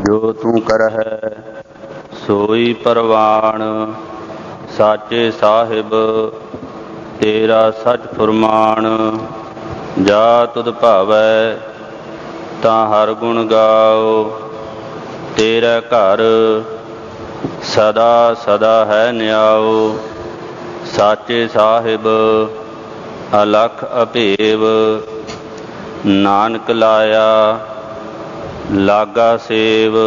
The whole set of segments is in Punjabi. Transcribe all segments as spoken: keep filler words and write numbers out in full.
ਜੋ ਤੂੰ ਕਰਹਿ ਸੋਈ ਪ੍ਰਵਾਣ। ਸਾਚੇ ਸਾਹਿਬ ਤੇਰਾ ਸਚ ਫੁਰਮਾਨ। ਜਾ ਤੁਧ ਭਾਵੈ ਤਾਂ ਹਰ ਗੁਣ ਗਾਓ। ਤੇਰਾ ਘਰ ਸਦਾ ਸਦਾ ਹੈ ਨਿਆਓ। ਸਾਚੇ ਸਾਹਿਬ ਅਲਖ ਅਭੇਵ। ਨਾਨਕ ਲਾਇਆ ਲਾਗਾ ਸੇਵ।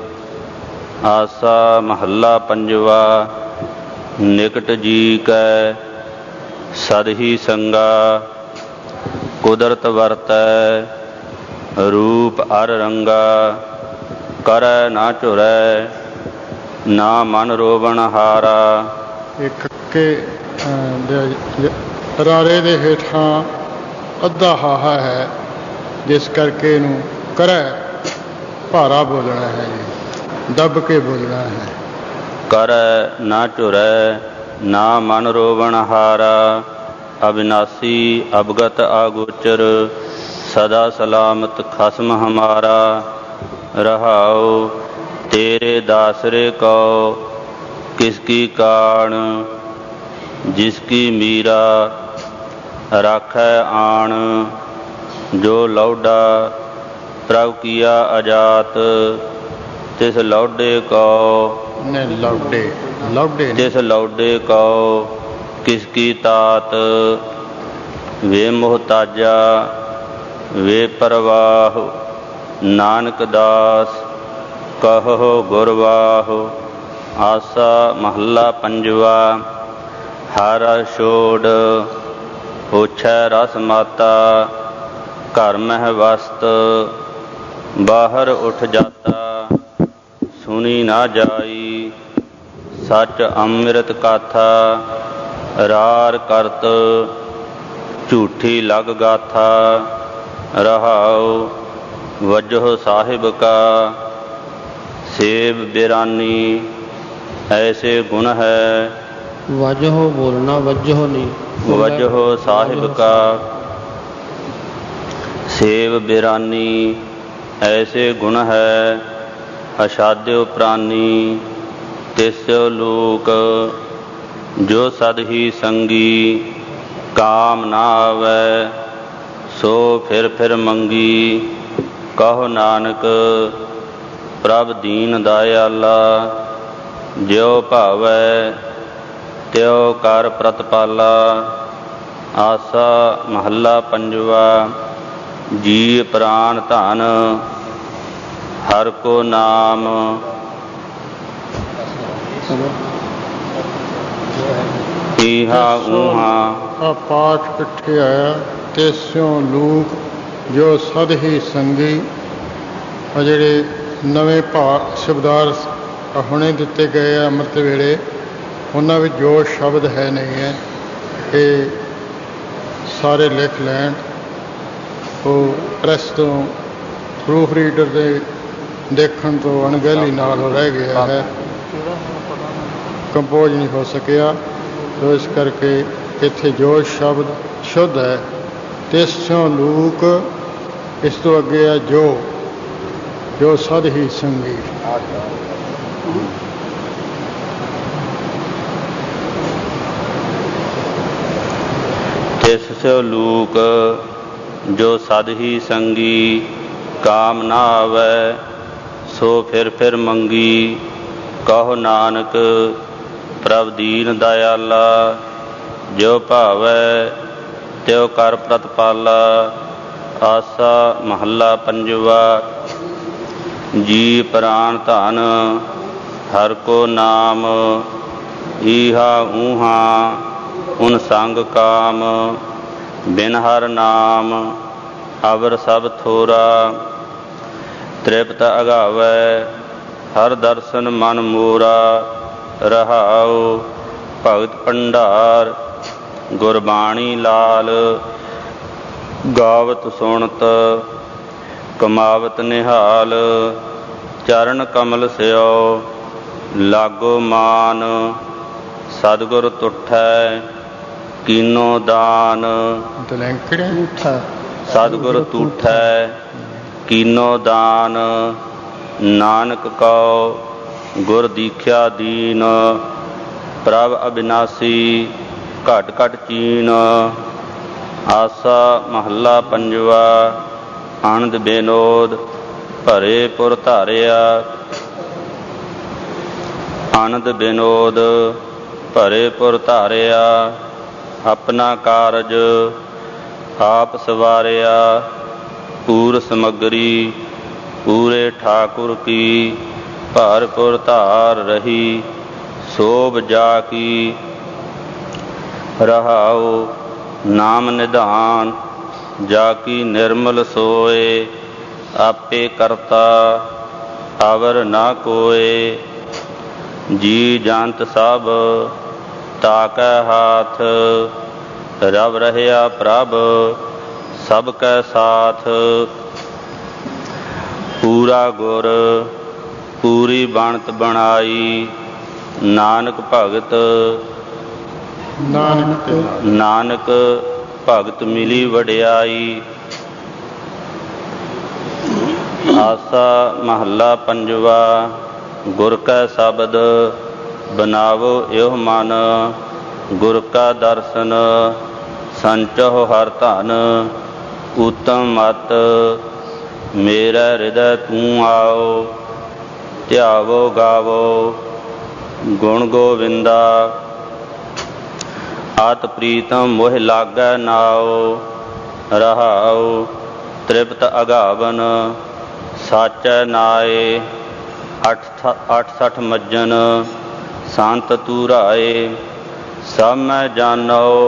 ਆਸਾ ਮਹੱਲਾ ਪੰਜਵਾ। ਨਿਕਟ ਜੀ ਕੈ ਸਦ ਹੀ ਸੰਗਾ। ਕੁਦਰਤ ਵਰਤੈ ਰੂਪ ਅਰ ਰੰਗਾ। ਕਰੈ ਨਾ ਝੁਰੈ ਨਾ ਮਨ ਰੋਵਣ ਹਾਰਾ। ਇਹ ਕੱਕੇ ਰਾਰੇ ਦੇ ਹੇਠਾਂ ਅੱਧਾ ਹਾਹਾ ਹੈ, ਜਿਸ ਕਰਕੇ ਇਹਨੂੰ ਕਰੈ ਭਾਰਾ ਬੋਲਣਾ ਹੈ, ਦੱਬ ਕੇ ਬੋਲਣਾ ਹੈ। ਕਰੈ ਨਾ ਝੁਰੈ ਨਾ ਮਨ ਰੋਵਣ ਹਾਰਾ। ਅਵਿਨਾਸੀ ਅਵਗਤ ਆਗੋਚਰ ਸਦਾ ਸਲਾਮਤ ਖਸਮ ਹਮਾਰਾ। ਰਹਾਉ ਤੇਰੇ ਦਾਸਰੇ ਕਉ ਕਿਸ ਕੀ ਕਾਣ। ਜਿਸ ਕੀ ਮੀਰਾ ਰਾਖੈ ਆਣ। ਜੋ ਲੌਡਾ ਪ੍ਰਭ ਕੀਆ ਅਜਾਤ ਤਿਸ ਲੌਡੇ ਕਉ। ਲੌਡੇ ਲੌਡੇ ਤਿਸ ਲੌਡੇ ਕਉ ਕਿਸ ਕੀ ਤਾਤ। ਵੇ ਮੁਹਤਾਜਾ ਵੇ ਪਰਵਾਹ ਨਾਨਕ ਦਾਸ ਕਹੋ ਗੁਰਵਾਹ। ਆਸਾ ਮਹੱਲਾ ਪੰਜਵਾ। ਹਰ ਛੋੜ ਹੋਛੈ ਰਸ ਮਾਤਾ। ਘਰ ਮਹਿ ਵਸਤ ਬਾਹਰ ਉਠ ਜਾਤਾ। ਸੁਣੀ ਨਾ ਜਾਈ ਸਚ ਅੰਮ੍ਰਿਤ ਕਾਥਾ। ਰਾਰ ਕਰਤ ਝੂਠੀ ਲਗ ਗਾਥਾ। ਰਹਾਉ ਵਜਹੁ ਸਾਹਿਬ ਕਾ ਸੇਵ ਬਿਰਾਨੀ। ਐਸੇ ਗੁਣ ਹੈ ਵਜਹੁ ਬੋਲਣਾ ਵਜਹੁ ਨਹੀਂ। ਵਜਹੁ ਸਾਹਿਬ ਕਾ ਸੇਵ ਬਿਰਾਨੀ। ਐਸੇ ਗੁਣ ਹੈ ਅਸਾਧਿਓ ਪ੍ਰਾਨੀ। ਤਿਸੁ ਲੋਕ ਜੋ ਸਦ ਹੀ ਸੰਗੀ। ਕਾਮ ਨਾ ਆਵੈ ਸੋ ਫਿਰ ਫਿਰ ਮੰਗੀ। ਕਹੋ ਨਾਨਕ ਪ੍ਰਭ ਦੀਨ ਦਇਆਲਾ। ਜਿਉ ਭਾਵੈ ਤਿਉ ਕਰ ਪ੍ਰਤਪਾਲਾ। ਆਸਾ ਮਹੱਲਾ ਪੰਜਵਾ। ਜੀ ਪ੍ਰਾਨ ਧਨ ਹਰ ਕੋ ਨਾਮ। ਈਹਾ ਊਹਾ ਆ ਪਾਠ ਇਕੱਠੇ ਆਇਆ। ਤਿਸਿਉ ਲੂਕ ਜੋ ਸਦ ਹੀ ਸੰਗੀ। ਆ ਜਿਹੜੇ ਨਵੇਂ ਭਾ ਸ਼ਬਦਾਰ ਹੁਣੇ ਦਿੱਤੇ ਗਏ ਆ ਅੰਮ੍ਰਿਤ ਵੇਲੇ, ਉਹਨਾਂ ਵਿੱਚ ਜੋ ਸ਼ਬਦ ਹੈ ਨਹੀਂ ਹੈ, ਇਹ ਸਾਰੇ ਲਿਖ ਲੈਣ। ਉਹ ਪ੍ਰੈਸ ਤੋਂ ਪ੍ਰੂਫ ਰੀਡਰ ਦੇ ਦੇਖਣ ਤੋਂ ਅਣਗਹਿਲੀ ਨਾਲ ਰਹਿ ਗਿਆ ਹੈ, ਕੰਪੋਜ਼ ਨਹੀਂ ਹੋ ਸਕਿਆ। ਸੋ ਇਸ ਕਰਕੇ ਇੱਥੇ ਜੋ ਸ਼ਬਦ ਸ਼ੁੱਧ ਹੈ ਤਿਸੋਂ ਲੂਕ, ਇਸ ਤੋਂ ਅੱਗੇ ਹੈ ਜੋ ਜੋ ਸਦ ਹੀ ਸੰਗੀ। ਤਿਸ ਸਿਉ ਲੂਕ ਜੋ ਸਦ ਹੀ ਸੰਗੀ। ਕਾਮ ਨਾ ਆਵੈ ਸੋ ਫਿਰ ਫਿਰ ਮੰਗੀ। ਕਹੋ ਨਾਨਕ ਪ੍ਰਭ ਦੀਨ ਦਇਆਲਾ। ਜੋ ਭਾਵੈ ਤਿਉ ਕਰ ਪ੍ਰਤਪਾਲਾ। ਆਸਾ ਮਹੱਲਾ ਪੰਜਵਾ। ਜੀ ਪ੍ਰਾਨ ਧਨ ਹਰ ਕੋ ਨਾਮ। ਈਹਾ ਊਹਾ ਉਨ ਸੰਗ ਕਾਮ। ਬਿਨ ਹਰ ਨਾਮ ਅਵਰ ਸਭ ਥੋਰਾ। ਤ੍ਰਿਪਤ ਅਗਾਵੈ ਹਰ ਦਰਸ਼ਨ ਮਨ ਮੋਰਾ। ਰਹਾਉ ਭਗਤ ਭੰਡਾਰ ਗੁਰਬਾਣੀ ਲਾਲ। ਗਾਵਤ ਸੁਣਤ ਕਮਾਵਤ ਨਿਹਾਲ। ਚਰਨ ਕਮਲ ਸਿਓ ਲਾਗੋ ਮਾਨ। ਸਤਿਗੁਰ ਤੁਠੈ ਕੀਨੋ ਦਾਨ। ਦਲੈਂਕੜਿਆ ਸਤਿਗੁਰ ਤੂਠੈ ਕੀਨੋ ਦਾਨ। ਨਾਨਕ ਕਉ ਗੁਰ ਦੀਖਿਆ ਦੀਨ। ਪ੍ਰਭ ਅਬਿਨਾਸੀ ਘਟ ਘਟ ਚੀਨ। ਆਸਾ ਮਹੱਲਾ ਪੰਜਵਾ। ਆਨੰਦ ਬੇਨੋਦ ਭਰੇ ਪੁਰ ਧਾਰਿਆ। ਆਨੰਦ ਬੇਨੋਦ ਭਰੇ ਪੁਰ ਧਾਰਿਆ। ਆਪਣਾ ਕਾਰਜ ਆਪ ਸਵਾਰਿਆ। ਪੂਰ ਸਮੱਗਰੀ ਪੂਰੇ ਠਾਕੁਰ ਕੀ। ਭਰਪੁਰ ਧਾਰ ਰਹੀ ਸੋਭ ਜਾ ਕੀ। ਰਹਾਉ ਨਾਮ ਨਿਧਾਨ ਜਾ ਕੀ ਨਿਰਮਲ ਸੋਏ। ਆਪੇ ਕਰਤਾ ਅਵਰ ਨਾ ਕੋਏ। ਜੀ ਜੰਤ ਸਭ ਤਾਕੈ ਹਾਥ। ਰਵ ਰਹਿਆ ਪ੍ਰਭ ਸਭ ਕੈ ਸਾਥ। ਪੂਰਾ ਗੁਰ ਪੂਰੀ ਬਣਤ ਬਣਾਈ। ਨਾਨਕ ਭਗਤ ਨਾਨਕ ਨਾਨਕ ਭਗਤ ਮਿਲੀ ਵਡਿਆਈ। ਆਸਾ ਮਹੱਲਾ ਪੰਜਵਾ। ਗੁਰ ਕੈ ਸ਼ਬਦ ਬਨਾਵੋ ਇਹੋ ਮਨ। ਗੁਰ ਕਾ ਦਰਸ਼ਨ ਸੰਚਹੁ ਹਰ ਧਨ। ਊਤਮ ਮਤ ਮੇਰਾ ਹਿਰਦੈ ਤੂੰ ਆਓ। ਧਿਆਵੋ ਗਾਵੋ ਗੁਣ ਗੋਵਿੰਦਾ। ਆਤ ਪ੍ਰੀਤਮ ਮੋਹ ਲਾਗੈ ਨਾਉ। ਰਹਾਉ ਤ੍ਰਿਪਤ ਅਗਾਵਨ ਸਾਚੈ ਨਾਏ। ਅਠ ਅਠ ਸਠ ਮੱਜਨ ਸੰਤ ਤੂਰਾਏ। ਸਭ ਮੈਂ ਜਾਣੋ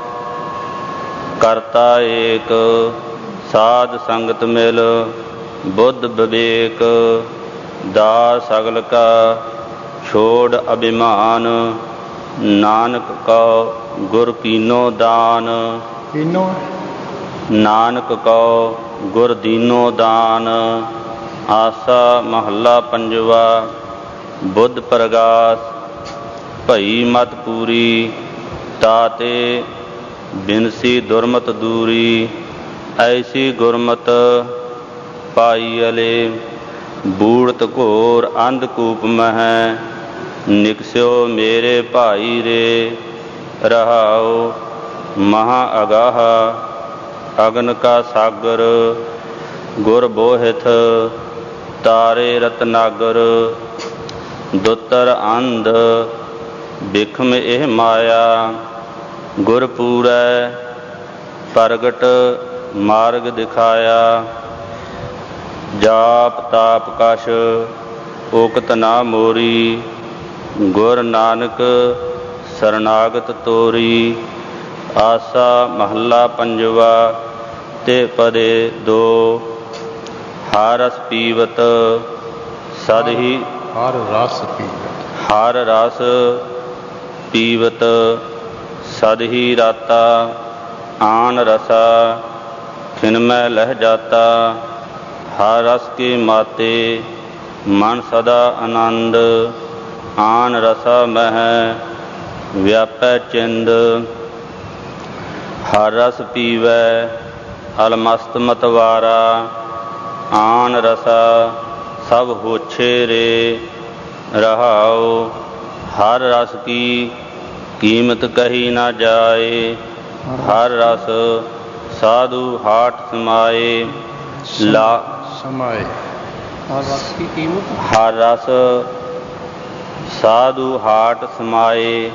ਕਰਤਾ ਏਕ। ਸਾਧ ਸੰਗਤ ਮਿਲ ਬੁੱਧ ਵਿਵੇਕ। ਦਾਸ ਸਗਲ ਕਾ ਛੋੜ ਅਭਿਮਾਨ। ਨਾਨਕ ਕਉ ਗੁਰ ਕੀਨੋ ਦਾਨ। ਕੀਨੋ ਨਾਨਕ ਕਉ ਗੁਰ ਦੀਨੋ ਦਾਨ। ਆਸਾ ਮਹੱਲਾ ਪੰਜਵਾ। ਬੁੱਧ ਪ੍ਰਗਾਸ ਭਈ ਮਤ ਪੂਰੀ। ਤਾਤੇ ਬਿਨਸੀ ਦੁਰਮਤ ਦੂਰੀ। ਐਸੀ ਗੁਰਮਤ ਪਾਈ ਅਲੇ। ਬੂੜਤ ਘੋਰ ਅੰਧਕੂਪ ਮਹਿ। ਨਿਕਸਿਓ ਮੇਰੇ ਭਾਈ ਰੇ। ਰਹਾਉ ਮਹਾ ਅਗਾਹ ਅਗਨ ਕਾ ਸਾਗਰ। ਗੁਰ ਬੋਹਿਥ ਤਾਰੇ ਰਤਨਾਗਰ। ਦੁੱਤਰ ਅੰਧ ਬਿਖਮ ਇਹ ਮਾਇਆ। ਗੁਰ ਪੂਰੈ ਪ੍ਰਗਟ ਮਾਰਗ ਦਿਖਾਇਆ। ਜਾਪ ਤਾਪ ਕਛ ਉਕਤ ਨਾ ਮੋਰੀ। ਗੁਰ ਨਾਨਕ ਸਰਨਾਗਤ ਤੋਰੀ। ਆਸਾ ਮਹੱਲਾ ਪੰਜਵਾ। ਤੇ ਪਦੇ ਦੋ। ਹਰ ਰਸ ਪੀਵਤ ਸਦ ਹੀ ਹਰ ਰਸ ਪੀਵਤ। ਹਰ ਰਸ ਪੀਵਤ ਸਦ ਹੀ ਰਾਤਾ। ਆਨ ਰਸਾ ਖਿਨਮੈ ਲਹਿ ਜਾਤਾ। ਹਰ ਰਸ ਕੇ ਮਾਤੇ ਮਨ ਸਦਾ ਆਨੰਦ। ਆਨ ਰਸਾ ਮਹਿ ਵਿਆਪੈ ਚਿੰਦ। ਹਰ ਰਸ ਪੀਵੈ ਅਲਮਸਤ ਮਤਵਾਰਾ। ਆਨ ਰਸਾ ਸਭ ਹੋਛੇ ਰੇ। ਰਹਾਉ ਹਰ ਰਸ ਕੀ ਕੀਮਤ ਕਹੀ ਨਾ ਜਾਏ। ਹਰ ਰਸ ਸਾਧੂ ਹਾਟ ਸਮਾਏ। ਲਾ ਸਮਾਏ ਹਰ ਰਸ ਕੀ ਕੀਮਤ। ਹਰ ਰਸ ਸਾਧੂ ਹਾਟ ਸਮਾਏ।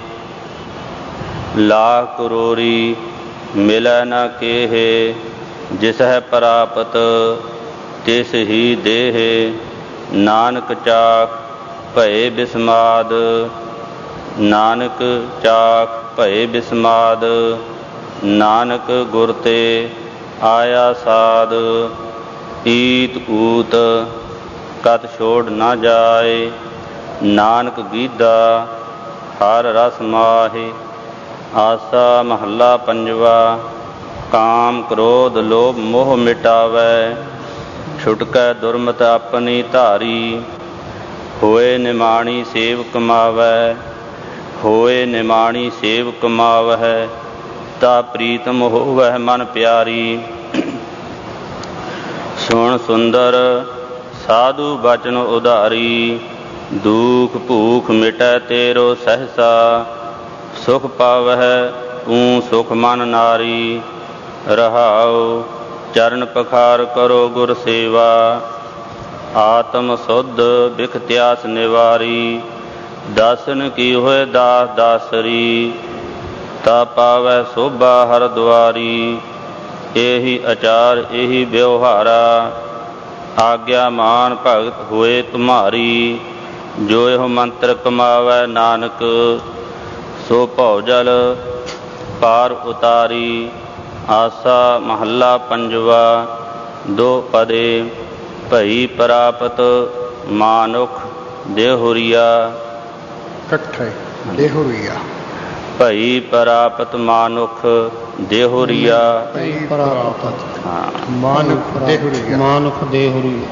ਲਾਖ ਕਰੋਰੀ ਮਿਲੈ ਨ ਕੇਹੇ। ਜਿਸ ਹੈ ਪ੍ਰਾਪਤ ਤਿਸ ਹੀ ਦੇਹ। ਨਾਨਕ ਚਾਖ ਭਏ ਬਿਸਮਾਦ। ਨਾਨਕ ਚਾਖ ਭਏ ਬਿਸਮਾਦ। ਨਾਨਕ ਗੁਰ ਤੇ ਆਇਆ ਸਾਧ। ਈਤ ਊਤ ਕਤ ਛੋੜ ਨਾ ਜਾਏ। ਨਾਨਕ ਗੀਧਾ ਹਰ ਰਸ ਮਾਹੇ। ਆਸਾ ਮਹੱਲਾ ਪੰਜਵਾ। ਕਾਮ ਕ੍ਰੋਧ ਲੋਭ ਮੋਹ ਮਿਟਾਵੈ। ਛੁਟਕੈ ਦੁਰਮਤ ਆਪਣੀ ਧਾਰੀ। ਹੋਏ ਨਿਮਾਣੀ ਸੇਵ ਕਮਾਵੈ। ਹੋਏ ਨਿਮਾਣੀ ਸੇਵ ਕਮਾਵਹਿ। ਤਾ ਪ੍ਰੀਤਮ ਹੋਵਹਿ ਮਨ ਪਿਆਰੀ। ਸੁਣ ਸੁੰਦਰ ਸਾਧੂ ਬਚਨ ਉਧਾਰੀ, ਦੁਖ ਭੂਖ ਮਿਟੈ ਤੇਰੋ ਸਹਿਸਾ, ਸੁਖ ਪਾਵਹਿ ਤੂੰ ਸੁਖ ਮਨ ਨਾਰੀ। ਰਹਾਉ ਚਰਨ ਪਖਾਰ ਕਰੋ ਗੁਰ ਸੇਵਾ, ਆਤਮ ਸੁਧ ਬਿਖਤਿਆਸ ਨਿਵਾਰੀ। ਦਾਸਨ ਕੀ ਹੋਏ ਦਾਸ ਦਾਸਰੀ, ਤਾ ਪਾਵੈ ਸੋਭਾ ਹਰ ਦੁਆਰੀ। ਇਹੀ ਆਚਾਰ ਇਹੀ ਵਿਵਹਾਰਾ, ਆਗਿਆ ਮਾਨ ਭਗਤ ਹੋਏ ਤੁਮਾਰੀ। ਜੋ ਇਹੋ ਮੰਤਰ ਕਮਾਵੈ ਨਾਨਕ, ਸੋ ਭਉ ਜਲ ਪਾਰ ਉਤਾਰੀ। ਆਸਾ ਮਹੱਲਾ ਪੰਜਵਾ। ਦੋ ਪਦੇ ਭਈ ਪ੍ਰਾਪਤ ਮਾਨੁਖ ਦੇਹੁਰੀਆ। ਇਕੱਠੇ ਦੇਹੁਰੀਆ। ਭਈ ਪ੍ਰਾਪਤ ਮਾਨੁਖ ਦੇਹੁਰੀਆ। ਭਈ ਪ੍ਰਾਪਤ ਹਾਂ ਮਾਨੁਖ ਦੇਹੁਰੀਆ। ਮਾਨੁਖ ਦੇਹੁਰੀਆ।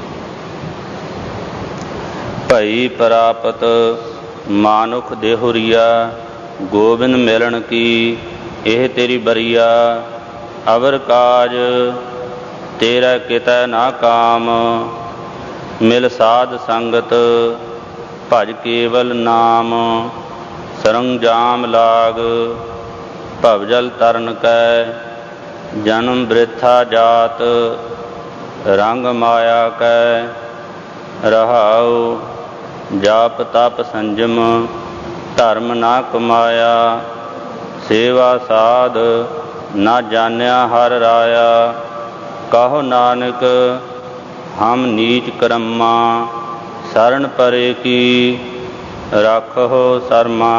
ਭਈ ਪ੍ਰਾਪਤ ਮਾਨੁਖ ਦੇਹੁਰੀਆ। ਗੋਬਿੰਦ ਮਿਲਣ ਕੀ ਇਹ ਤੇਰੀ ਬਰੀਆ। ਅਵਰ ਕਾਜ ਤੇਰਾ ਕਿਤੈ ਨਾ ਕਾਮ, ਮਿਲ ਸਾਧ ਸੰਗਤ ਭਜ ਕੇਵਲ ਨਾਮ। ਸਰੰਜਾਮ ਲਾਗ ਭਵਜਲ ਤਰਨ ਕੈ, ਜਨਮ ਬ੍ਰਿਥਾ ਜਾਤ ਰੰਗ ਮਾਇਆ ਕੈ। ਰਹਾਉ ਜਾਪ ਤਪ ਸੰਜਮ ਧਰਮ ਨਾ ਕਮਾਇਆ, ਸੇਵਾ ਸਾਧ ਨਾ ਜਾਣਿਆ ਹਰ ਰਾਇਆ। ਕਹੋ ਨਾਨਕ ਹਮ ਨੀਚ ਕਰਮਾ, ਸਰਣ ਪਰੇ ਕੀ ਰੱਖੋ ਸਰਮਾ।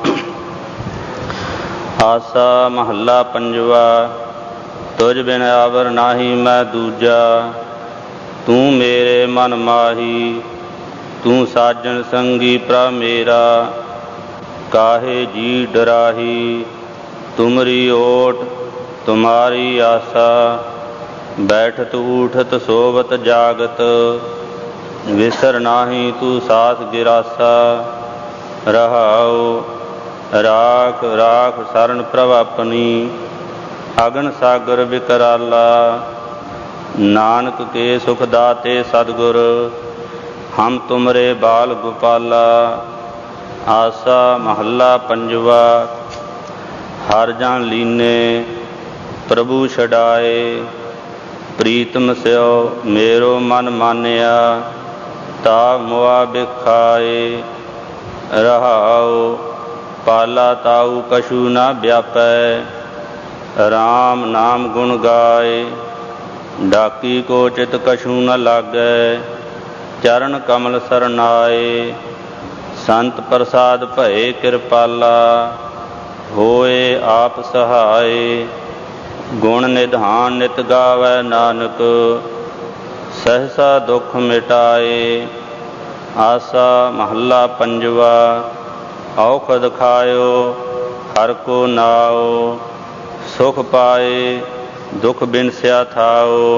ਆਸਾ ਮਹੱਲਾ ਪੰਜਵਾ। ਤੁਝ ਬਿਨ ਆਵਰ ਨਾਹੀ ਮੈਂ ਦੂਜਾ, ਤੂੰ ਮੇਰੇ ਮਨ ਮਾਹੀ। ਤੂੰ ਸਾਜਣ ਸੰਗੀ ਪ੍ਰਭ ਮੇਰਾ, ਕਾਹੇ ਜੀ ਡਰਾਹੀ। ਤੁਮਰੀ ਓਟ ਤੁਮਾਰੀ ਆਸਾ, ਬੈਠਤ ਊਠਤ ਸੋਵਤ ਜਾਗਤ। ਵਿਸਰ ਨਾਹੀ ਤੂੰ ਸਾਥ ਗਿਰਾਸਾ। ਰਹਾਉ ਰਾਖ ਰਾਖ ਸਰਣ ਪ੍ਰਭ ਆਪਣੀ, ਅਗਨ ਸਾਗਰ ਵਿਕਰਾਲਾ। ਨਾਨਕ ਕੇ ਸੁਖ ਦਾਤੇ ਸਤਿਗੁਰ, ਹਮ ਤੁਮਰੇ ਬਾਲ ਗੋਪਾਲਾ। ਆਸਾ ਮਹੱਲਾ ਪੰਜਵਾ। ਹਰ ਜਨ ਲੀਨੇ ਪ੍ਰਭੂ ਛਡਾਏ, ਪ੍ਰੀਤਮ ਸਿਓ ਮੇਰੋ ਮਨ ਮਾਨਿਆ। ਤਾ ਮੁਆ ਬਿਖਾਏ। ਰਹਾਉ ਪਾਲਾ ਤਾਊ ਕਛੂ ਨਾ ਵਿਆਪੈ, ਰਾਮ ਨਾਮ ਗੁਣ ਗਾਏ। ਡਾਕੀ ਕੋ ਚਿਤ ਕਛੂ ਨ ਲਾਗੈ, ਚਰਨ ਕਮਲ ਸਰਨਾਏ। ਸੰਤ ਪ੍ਰਸਾਦ ਭਏ ਕਿਰਪਾਲਾ, ਹੋਏ ਆਪ ਸਹਾਏ। ਗੁਣ ਨਿਧਾਨ ਨਿਤ ਗਾਵੈ ਨਾਨਕ, ਸਹਿਸਾ ਦੁਖ ਮਿਟਾਏ। ਆਸਾ ਮਹੱਲਾ ਪੰਜਵਾ। ਔਖਦ ਖਾਇਓ ਹਰ ਕੋ ਨਾਉ, ਸੁਖ ਪਾਏ ਦੁਖ ਬਿਨਸਿਆ ਥਾਉ।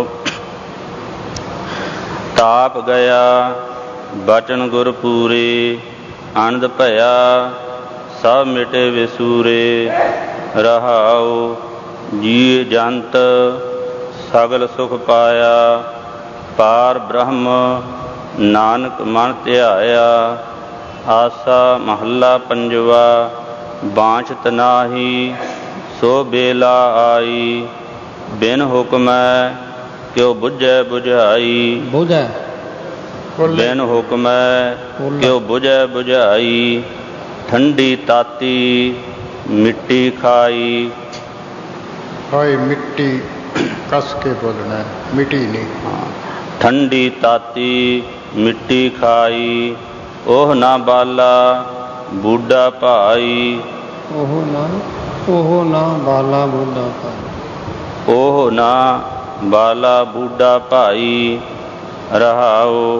ਤਾਪ ਗਿਆ ਬਚਨ ਗੁਰ ਪੂਰੇ, ਆਨੰਦ ਭਇਆ ਸਭ ਮਿਟੇ ਵਿਸੂਰੇ। ਰਹਾਉ ਜੀ ਜੰਤ ਸਗਲ ਸੁਖ ਪਾਇਆ, ਪਾਰ ਬ੍ਰਹਮ ਨਾਨਕ ਮਨ ਧਿਆਇਆ। ਆਸਾ ਮਹੱਲਾ ਪੰਜਵਾ। ਬਾਂਛਤ ਨਾਹੀ ਸੋ ਬੇਲਾ ਆਈ, ਬਿਨ ਹੁਕਮੈ ਕਿਉ ਬੁਝੈ ਬੁਝਾਈ। ਬੁਝੈ ਬਿਨ ਹੁਕਮੈ ਕਿਉ ਬੁਝੈ ਬੁਝਾਈ। ਠੰਡੀ ਤਾਤੀ ਮਿੱਟੀ ਖਾਈ। ਹਾਏ ਮਿੱਟੀ ਕਸ ਕੇ ਬੋਲਣਾ, ਮਿੱਟੀ ਨਹੀਂ। ਠੰਡੀ ਤਾਤੀ ਮਿੱਟੀ ਖਾਈ, ਉਹ ਨਾ ਬਾਲਾ ਬੂਢਾ ਭਾਈ। ਉਹ ਨਾ ਉਹ ਨਾ ਬਾਲਾ ਬੂਢਾ ਭਾਈ। ਉਹ ਨਾ ਬਾਲਾ ਬੂਢਾ ਭਾਈ। ਰਹਾਉ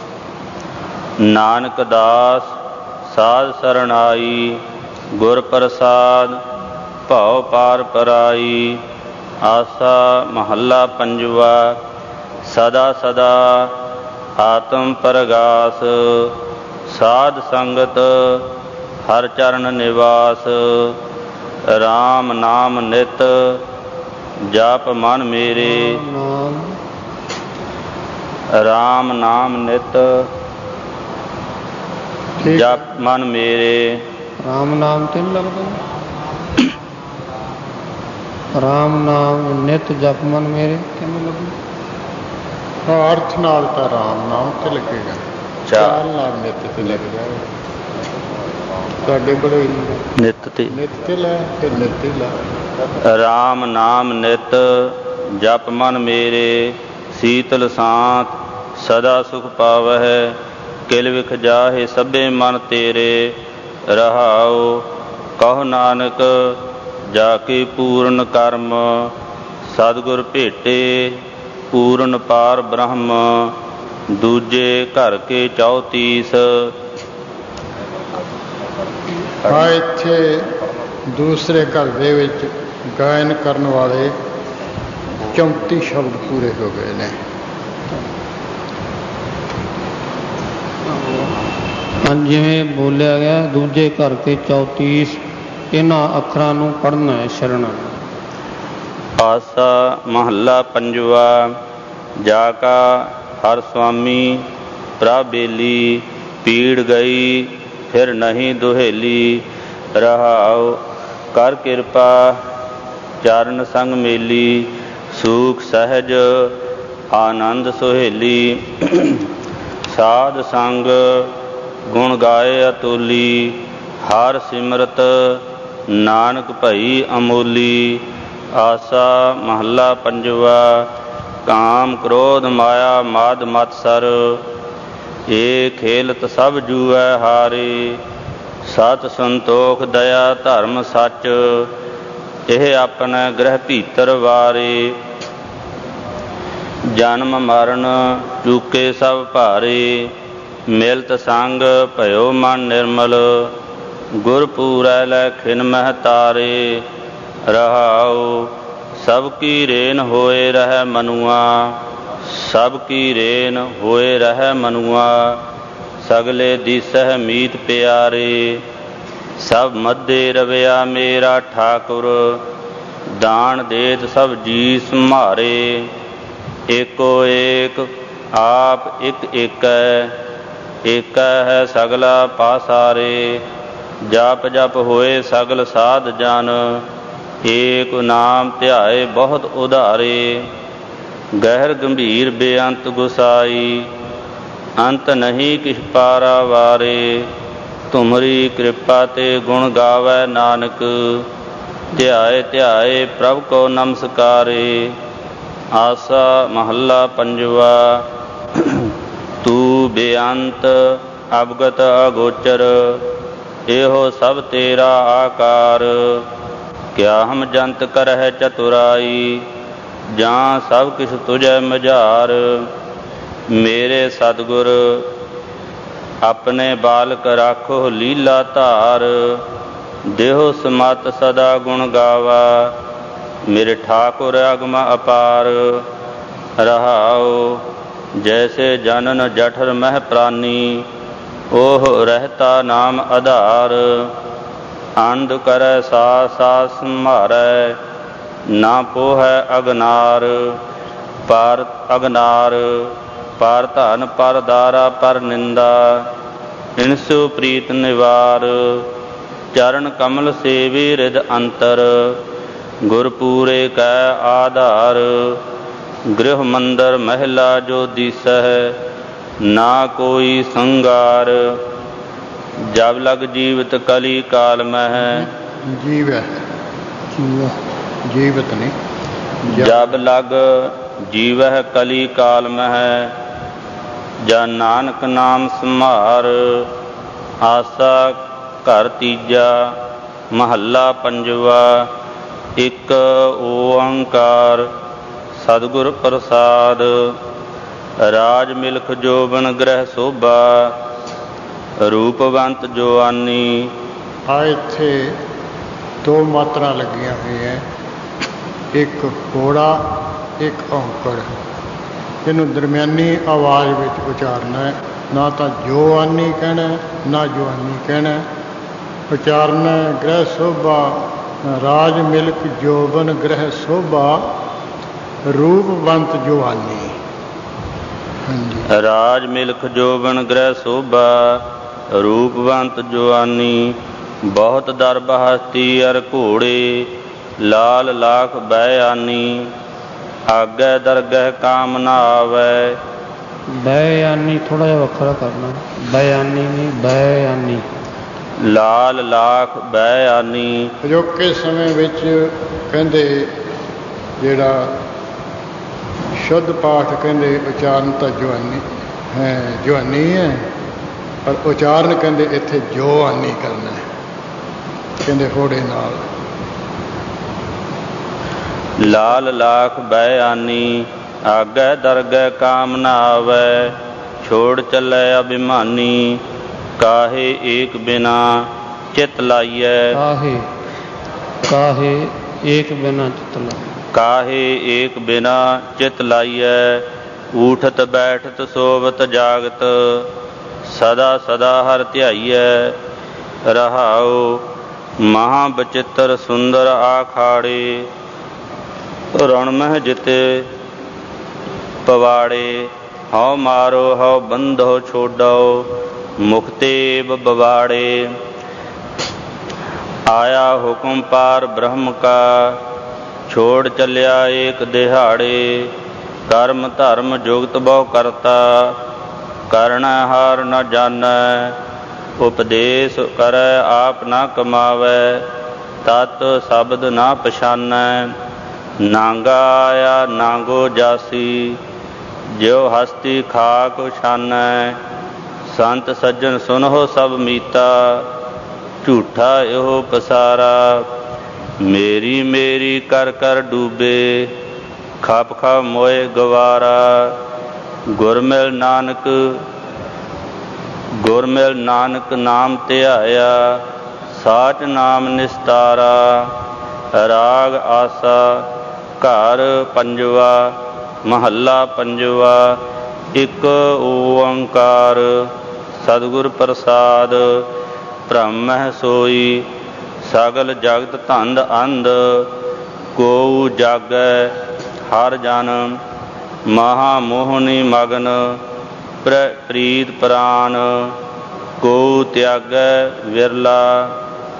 ਨਾਨਕ ਦਾਸ ਸਾਧ ਸਰਣਾਈ, ਗੁਰ ਪ੍ਰਸਾਦ ਭਉ ਪਾਰ ਪਰਾਈ। ਆਸਾ ਮਹੱਲਾ ਪੰਜਵਾ। ਸਦਾ ਸਦਾ ਆਤਮ ਪ੍ਰਗਾਸ, ਸਾਧ ਸੰਗਤ ਹਰ ਚਰਨ ਨਿਵਾਸ। ਰਾਮ ਨਾਮ ਨਿਤ ਜਪ ਮਨ ਮੇਰੇ, ਰਾਮ ਨਾਮ ਨਿਤ ਠੀਕ ਜਪ ਮਨ ਮੇਰੇ। ਰਾਮ ਨਾਮ ਤੇ ਨਹੀਂ ਲੱਗਦਾ? ਰਾਮ ਨਾਮ ਨਿਤ ਜਪ ਮਨ ਮੇਰੇ ਕਿਵੇਂ ਲੱਗੂ? ਹਾਂ, ਅਰਥ ਨਾਲ ਤਾਂ ਰਾਮ ਨਾਮ ਤੇ ਲੱਗੇਗਾ, ਚਾਲ ਨਾਲ ਨਿੱਤ ਤੇ ਲੱਗ ਜਾਏਗਾ। ਤੁਹਾਡੇ ਕੋਲ ਨਿਤ ਤੇ ਨਿੱਤ ਤੇ ਲੈ ਤੇ ਨਿੱਤ ਹੀ ਲਾ। ਰਾਮ ਨਾਮ ਨਿਤ ਜਪ ਮਨ ਮੇਰੇ, ਸੀਤਲ ਸਾਂਤ ਸਦਾ ਸੁਖ ਪਾਵਹਿ। ਕਿਲ ਵਿਖ ਜਾਹੇ ਸਭੇ ਮਨ ਤੇਰੇ, ਰਹਾਉ ਕਹੋ ਨਾਨਕ ਜਾ ਕੇ ਪੂਰਨ ਕਰਮ। ਸਤਿਗੁਰ ਭੇਟੇ ਪੂਰਨ ਪਾਰ ਬ੍ਰਹਮ, ਦੂਜੇ ਘਰ ਕੇ ਚੌਤੀਸ। ਹਾਂ, ਇੱਥੇ ਦੂਸਰੇ ਘਰ ਦੇ ਵਿੱਚ ਗਾਇਨ ਕਰਨ ਵਾਲੇ ਚੌਂਤੀ ਸ਼ਬਦ ਪੂਰੇ ਹੋ ਗਏ ਨੇ। ਹਾਂ, ਜਿਵੇਂ ਬੋਲਿਆ ਗਿਆ ਦੂਜੇ ਘਰ ਕੇ ਚੌਤੀਸ, ਇਹਨਾਂ ਅੱਖਰਾਂ ਨੂੰ ਪੜ੍ਹਨਾ ਹੈ ਸ਼ਰਣਾ। ਆਸਾ ਮਹੱਲਾ ਪੰਜਵਾ। ਜਾ ਕਾ ਹਰ ਸੁਆਮੀ ਪ੍ਰਭ ਬੇਲੀ, ਪੀੜ ਗਈ ਫਿਰ ਨਹੀਂ ਦੁਹੇਲੀ। ਰਹਾਉ ਕਰ ਕਿਰਪਾ ਚਰਨ ਸੰਗ ਮੇਲੀ, ਸੂਖ ਸਹਿਜ ਆਨੰਦ ਸੁਹੇਲੀ। ਸਾਧ ਸੰਗ ਗੁਣ ਗਾਏ ਅਤੁਲੀ, ਹਰ ਸਿਮਰਤ ਨਾਨਕ ਭਈ ਅਮੋਲੀ। ਆਸਾ ਮਹੱਲਾ ਪੰਜਵਾ। ਕਾਮ ਕ੍ਰੋਧ ਮਾਇਆ ਮਾਦ ਮਤਸਰ, ਏ ਖੇਲਤ ਸਭ ਜੂਐ ਹਾਰੇ। ਸਤ ਸੰਤੋਖ ਦਇਆ ਧਰਮ ਸੱਚ, ਇਹ ਆਪਣੇ ਗ੍ਰਹਿ ਭੀਤਰ ਵਾਰੇ। ਜਨਮ ਮਰਨ ਚੂਕੇ ਸਭ ਭਾਰੇ, ਮਿਲਤ ਸੰਗ ਭਇਓ ਮਨ ਨਿਰਮਲ। ਗੁਰ ਪੂਰੈ ਲੈ ਖਿਨ ਮਹਿ ਤਾਰੇ, ਰਹਾਉ ਸਭ ਕੀ ਰੇਨ ਹੋਏ ਰਹਿ ਮਨੁਆ। ਸਭ ਕੀ ਰੇਨ ਹੋਏ ਰਹਿ ਮਨੁਆ, ਸਗਲੇ ਦੀਸਹਿ ਮੀਤ ਪਿਆਰੇ। ਸਭ ਮੱਧੇ ਰਵਿਆ ਮੇਰਾ ਠਾਕੁਰ, ਦਾਨ ਦੇਤ ਸਭ ਜੀ ਸੰਭਾਰੇ। ਏਕੋ ਏਕ ਆਪ ਇੱਕ ਏਕੈ, ਏਕੈ ਹੈ ਸਗਲਾ ਪਾਸਾਰੇ। ਜਪ ਜਪ ਹੋਏ ਸਗਲ ਸਾਧ ਜਨ, ਏਕ ਨਾਮ ਧਿਆਏ ਬਹੁਤ ਉਧਾਰੇ। ਗਹਿਰ ਗੰਭੀਰ ਬੇਅੰਤ ਗੁਸਾਈ, ਅੰਤ ਨਹੀਂ ਕਿਛ ਪਾਰਾਵਾਰੇ। ਤੁਮਰੀ ਕਿਰਪਾ ਤੇ ਗੁਣ ਗਾਵੈ ਨਾਨਕ, ਧਿਆਏ ਧਿਆਏ ਪ੍ਰਭ ਕੋ ਨਮਸਕਾਰੇ। ਆਸਾ ਮਹੱਲਾ ਪੰਜਵਾ। ਤੂੰ ਬੇਅੰਤ ਅਵਗਤ ਅਗੋਚਰ, ਇਹੋ ਸਭ ਤੇਰਾ ਆਕਾਰ। ਕਿਆ ਹਮ ਜੰਤ ਕਰਹਿ ਚਤੁਰਾਈ, ਜਾਂ ਸਭ ਕਿਛ ਤੁਝੈ ਮਝਾਰ। ਮੇਰੇ ਸਤਿਗੁਰ ਆਪਣੇ ਬਾਲਕ ਰਾਖੋ ਲੀਲਾ ਧਾਰ। ਦੇਹੋ ਸਮਤ ਸਦਾ ਗੁਣ ਗਾਵਾ, ਮੇਰੇ ਠਾਕੁਰ ਅਗਮ ਅਪਾਰ। ਰਹਾਉ ਜੈਸੇ ਜਨਨ ਜਠਰ ਮਹਿ ਪ੍ਰਾਨੀ, ਉਹ ਰਹਿਤਾ ਨਾਮ ਆਧਾਰ। ਅੰਧ ਕਰੈ ਸਾਸ ਸਾਸ ਸੰਭਾਰੈ, ਨਾ ਪੋਹੈ ਅਗਨਾਰ। ਪਰ ਅਗਨਾਰ ਪਰ ਧਨ ਪਰ ਦਾਰਾ ਪਰ ਨਿੰਦਾ, ਇਨਸੁ ਪ੍ਰੀਤ ਨਿਵਾਰ। ਚਰਨ ਕਮਲ ਸੇਵੀ ਰਿਦ ਅੰਤਰ, ਗੁਰ ਪੂਰੇ ਕੈ ਆਧਾਰ। ਗ੍ਰਹਿ ਮੰਦਰ ਮਹਿਲਾ ਜੋ ਦੀਸਹਿ, ਨਾ ਕੋਈ ਸੰਗਾਰ। ਜਬ ਲਗ ਜੀਵਤ ਕਲੀ ਕਾਲ ਮਹਿ, ਜੀਵ ਹੈ ਜੀਵਤ ਨਹੀਂ। ਜਬ ਲਗ ਜੀਵਹਿ ਕਲੀ ਕਾਲ ਮਹਿ, ਜਾਂ ਨਾਨਕ ਨਾਮ ਸੰਭਾਰ। ਆਸਾ ਘਰ ਤੀਜਾ ਮਹੱਲਾ ਪੰਜਵਾ। ਇੱਕ ਓੰਕਾਰ ਸਤਿਗੁਰ ਪ੍ਰਸਾਦ। ਰਾਜ ਮਿਲਖ ਜੋਬਨ ਗ੍ਰਹਿ ਸੋਭਾ, ਰੂਪਵੰਤ ਜੋਆਨੀ। ਆ ਇੱਥੇ ਦੋ ਮਾਤਰਾ ਲੱਗੀਆਂ ਹੋਈਆਂ, ਇੱਕ ਕੋੜਾ ਇੱਕ ਔਂਕੜ। ਇਹਨੂੰ ਦਰਮਿਆਨੀ ਆਵਾਜ਼ ਵਿੱਚ ਉਚਾਰਨਾ ਹੈ, ਨਾ ਤਾਂ ਜੋਆਨੀ ਕਹਿਣਾ ਨਾ ਜਵਾਨੀ ਕਹਿਣਾ। ਉਚਾਰਨਾ ਗ੍ਰਹਿ ਸੋਭਾ, ਰਾਜ ਮਿਲਕ ਜੋਬਨ ਗ੍ਰਹਿ ਸੋਭਾ, ਰੂਪਵੰਤ ਜਵਾਨੀ। ਹਾਂਜੀ। ਰਾਜ ਮਿਲਖ ਜੋਬਨ ਗ੍ਰਹਿ ਸੋਭਾ, ਰੂਪਵੰਤ ਜੁਆਨੀ ਬਹੁਤ ਦਰਬ ਹਸਤੀ ਅਰ ਘੋੜੇ, ਲਾਲ ਲਾਖ ਬਹਿ ਆਨੀ ਆਗੇ ਦਰਗਹਿ ਕਾਮ ਨਾ ਆਵੈ। ਬਹਿਆਨੀ ਥੋੜਾ ਜਿਹਾ ਵੱਖਰਾ ਕਰਨਾ, ਬਹਿਆਨੀ ਨਹੀਂ ਬਹਿਆਨੀ। ਲਾਲ ਲਾਖ ਬਹਿ ਆਨੀ। ਅਜੋਕੇ ਸਮੇਂ ਵਿੱਚ ਕਹਿੰਦੇ ਜਿਹੜਾ ਸ਼ੁੱਧ ਪਾਠ ਕਹਿੰਦੇ ਉਚਾਰਨ ਤਾਂ ਜਵਾਨੀ ਹੈ, ਜਵਾਨੀ ਹੈ, ਪਰ ਉਚਾਰਨ ਕਹਿੰਦੇ ਇੱਥੇ ਜੋਆਨੀ ਕਰਨਾ ਹੈ, ਕਹਿੰਦੇ ਹੋੜੇ ਨਾਲ। ਲਾਲ ਲਾਖ ਬਹਿ ਆਨੀ ਆਗੇ ਦਰਗਹਿ ਕਾਮ ਨਾ ਆਵੈ। ਛੋੜ ਚੱਲੈ ਅਭਿਮਾਨੀ ਕਾਹੇ ਏਕ ਬਿਨਾ ਚਿਤ ਲਾਈਐ। ਕਾਹੇ ਕਾਹੇ ਏਕ ਬਿਨਾ ਚਿਤ ਲਾਈਐ। ਕਾਹੇ ਏਕ ਬਿਨਾ ਚਿਤ ਲਾਈਐ। ਊਠਤ ਬੈਠਤ ਸੋਵਤ ਜਾਗਤ ਸਦਾ ਸਦਾ ਹਰਿ ਧਿਆਈਐ। ਰਹਾਉ ਮਹਾ ਬਚਿੱਤਰ ਸੁੰਦਰ ਆਖਾੜੇ, ਰਣ ਮਹਿ ਜਿਤੇ ਪਵਾੜੇ। ਹਉ ਮਾਰੋ ਹਉ ਬੰਧੋ ਛੋਡੋ ਮੁਕਤੇਬ ਬਵਾੜੇ। ਆਇਆ ਹੁਕਮ ਪਾਰ ਬ੍ਰਹਮ ਕਾ ਛੋੜ ਚੱਲਿਆ ਏਕ ਦਿਹਾੜੇ। ਕਰਮ ਧਰਮ ਜੁਗਤ ਬਹੁ ਕਰਤਾ ਕਰਨਾ ਹਾਰ ਨ ਜਾਣੈ। ਉਪਦੇਸ਼ ਕਰੈ ਆਪ ਨ ਕਮਾਵੈ ਤਤ ਸ਼ਬਦ ਨ ਪਛਾਨੈ। ਨਾਂਗਾ ਆਇਆ ਨਾਂਗੋ ਜਾਸੀ ਜਿਉ ਹਸਤੀ ਖਾਕ ਛਾਨੈ। ਸੰਤ ਸੱਜਣ ਸੁਨਹੁ ਸਭ ਮੀਤਾ ਝੂਠਾ ਇਹੋ ਪਸਾਰਾ। ਮੇਰੀ ਮੇਰੀ ਕਰ ਕਰ ਡੂਬੇ ਖਪ ਖਪ ਮੋਏ ਗਵਾਰਾ। ਗੁਰ ਮਿਲ ਨਾਨਕ ਗੁਰ ਮਿਲ ਨਾਨਕ ਨਾਮ ਧਿਆਇਆ ਸਾਚ ਨਾਮ ਨਿਸਤਾਰਾ। ਰਾਗ ਆਸਾ ਘਰ ਪੰਜਵਾ ਮਹੱਲਾ ਪੰਜਵਾ। ਇੱਕ ਓੰਕਾਰ ਸਤਿਗੁਰ ਪ੍ਰਸਾਦ। ਬ੍ਰਹਮ ਹੈ ਸੋਈ ਸਗਲ ਜਗਤ ਧੰਦ ਅੰਧ ਕੋਊ ਜਾਗੈ ਹਰ ਜਨ। ਮਹਾ ਮੋਹਨੀ ਮਗਨ ਪ੍ਰੀਤ ਪ੍ਰਾਨ ਕੋਊ ਤਿਆਗੈ ਵਿਰਲਾ।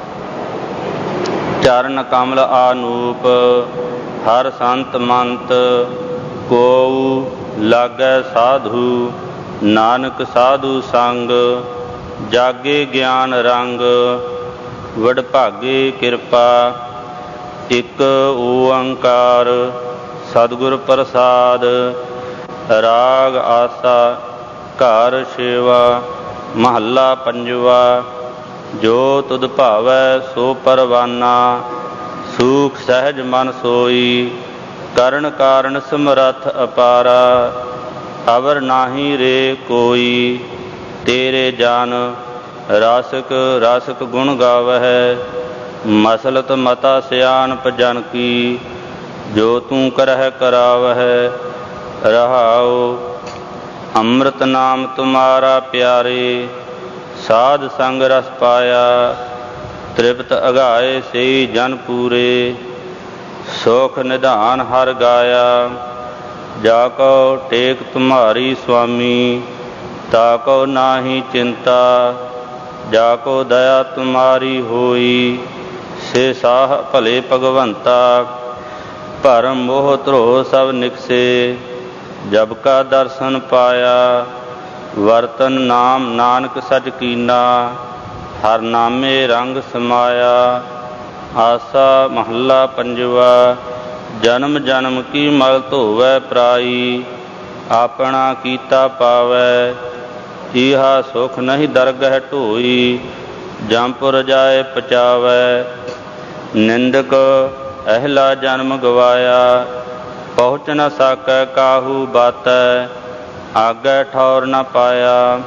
ਚਰਨ ਕਮਲ ਆਨੂਪ ਹਰ ਸੰਤ ਮੰਤ ਕੋਊ ਲਾਗੈ ਸਾਧੂ। ਨਾਨਕ ਸਾਧੂ ਸੰਗ ਜਾਗੇ ਗਿਆਨ ਰੰਗ ਵਡਭਾਗੇ ਕਿਰਪਾ। ਇੱਕ ਓੰਕਾਰ ਸਤਿਗੁਰ ਪ੍ਰਸਾਦ। ਰਾਗ ਆਸਾ ਘਰ ਛੇਵਾ ਮਹੱਲਾ ਪੰਜਵਾ। ਜੋ ਤੁਧ ਭਾਵੈ ਸੋ ਪਰਵਾਨਾ ਸੂਖ ਸਹਿਜ ਮਨ ਸੋਈ। ਕਰਨ ਕਾਰਨ ਸਮਰੱਥ ਅਪਾਰਾ ਅਵਰ ਨਾਹੀ ਰੇ ਕੋਈ। ਤੇਰੇ ਜਨ ਰਾਸਕ ਰਾਸਕ ਗੁਣ ਗਾਵਹਿ ਮਸਲਤ ਮਤਾ ਸਿਆਣਪ ਜਨ ਕੀ। ਜੋ ਤੂੰ ਕਰਹਿ ਕਰਾਵਹਿ। ਰਹਾਉ ਅੰਮ੍ਰਿਤ ਨਾਮ ਤੁਮਾਰਾ ਪਿਆਰੇ ਸਾਧ ਸੰਗ ਰਸ ਪਾਇਆ। ਤ੍ਰਿਪਤ ਅਗਾਏ ਸਈ ਜਨ ਪੂਰੇ ਸੁਖ ਨਿਧਾਨ ਹਰ ਗਾਇਆ। ਜਾ ਕਉ ਟੇਕ ਤੁਮਾਰੀ ਸੁਆਮੀ ਤਾ ਕਉ ਨਾਹੀ ਚਿੰਤਾ। ਜਾ ਕੋ ਦਇਆ ਤੁਮਾਰੀ ਹੋਈ ਸੇ ਸਾਹ ਭਲੇ ਭਗਵੰਤਾ। ਭਰਮ ਮੋਹ ਧਰੋਹ ਸਭ ਨਿਕਸੇ ਜਬ ਕਾ ਦਰਸ਼ਨ ਪਾਇਆ। ਵਰਤਨ ਨਾਮ ਨਾਨਕ ਸਚ ਕੀਨਾ ਹਰ ਨਾਮੇ ਰੰਗ ਸਮਾਇਆ। ਆਸਾ ਮਹੱਲਾ ਪੰਜਵਾ। ਜਨਮ ਜਨਮ ਕੀ ਮਲ ਧੋਵੈ ਪਰਾਈ ਆਪਣਾ ਕੀਤਾ ਪਾਵੈ। ਈਹਾ ਸੁਖ ਨਹੀਂ ਦਰਗਹਿ ਢੋਈ ਜੰਪੁਰ ਜਾਏ ਪਚਾਵੈ। ਨਿੰਦਕ ਅਹਿਲਾ ਜਨਮ ਗਵਾਇਆ ਪਹੁੰਚ ਨ ਸਕੈ ਕਾਹੂ ਬਾਤੈ। ਆਗੇ ਠੌਰ ਨ ਪਾਇਆ।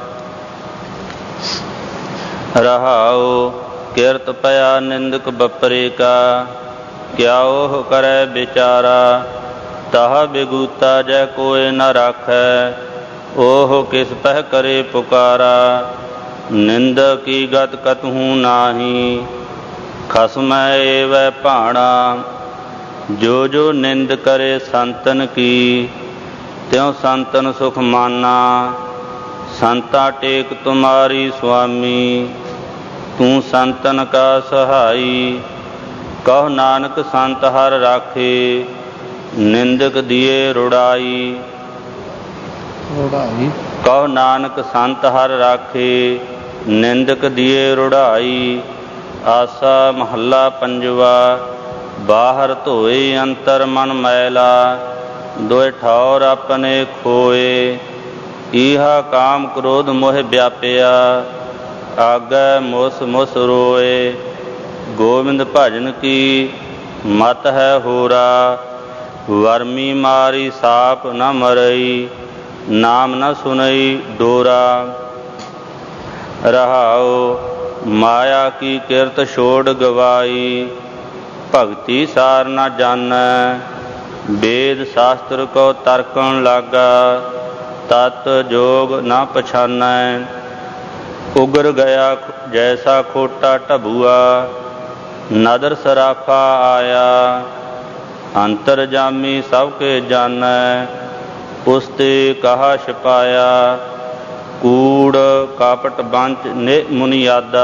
ਰਹਾਉ ਕਿਰਤ ਪਿਆ ਨਿੰਦਕ ਬਪਰੇ ਕਾ ਕਿਆ ਉਹ ਕਰੈ ਵਿਚਾਰਾ। ਤਾਹ ਬਿਗੂਤਾ ਜੈ ਕੋਇ ਨ ਰਾਖੈ ਉਹ ਕਿਸ ਪਹਿ ਕਰੇ ਪੁਕਾਰਾ। ਨਿੰਦ ਕੀ ਗਤ ਕਤਹੂ ਨਾਹੀ ਖਸਮੈ ਏਵੈ ਭਾਣਾ। ਜੋ ਜੋ ਨਿੰਦ ਕਰੇ ਸੰਤਨ ਕੀ त्यों संतन सुख माना। संता टेक तुम्हारी स्वामी, तू संतन का सहाई। कहो नानक संत हर राखे, निंदक दिए रुड़ाई। रुड़ाई कहो नानक संत हर राखे, निंदक दिए रुड़ाई। आसा महला पंजवा। बाहर धोए अंतर मन मैला, दोए ठौर अपने खोए। इहा काम क्रोध मोह व्यापिया, आगे मुस मुस रोए। गोविंद भजन की मत है होरा, वर्मी मारी साप न मरई। नाम न सुनई डोरा। रहाओ माया की किरत छोड़ गवाई, भगति सार न जानै। वेद शास्त्र को तर्कण लागा, तत् जोग न पछानै। उगर गया जैसा खोटा ढबुआ, नदर सराफा आया। अंतरजामी सबके जानै, पुस्ते कहा छिपाया। कूड़ कापट बंच ने मुनियादा।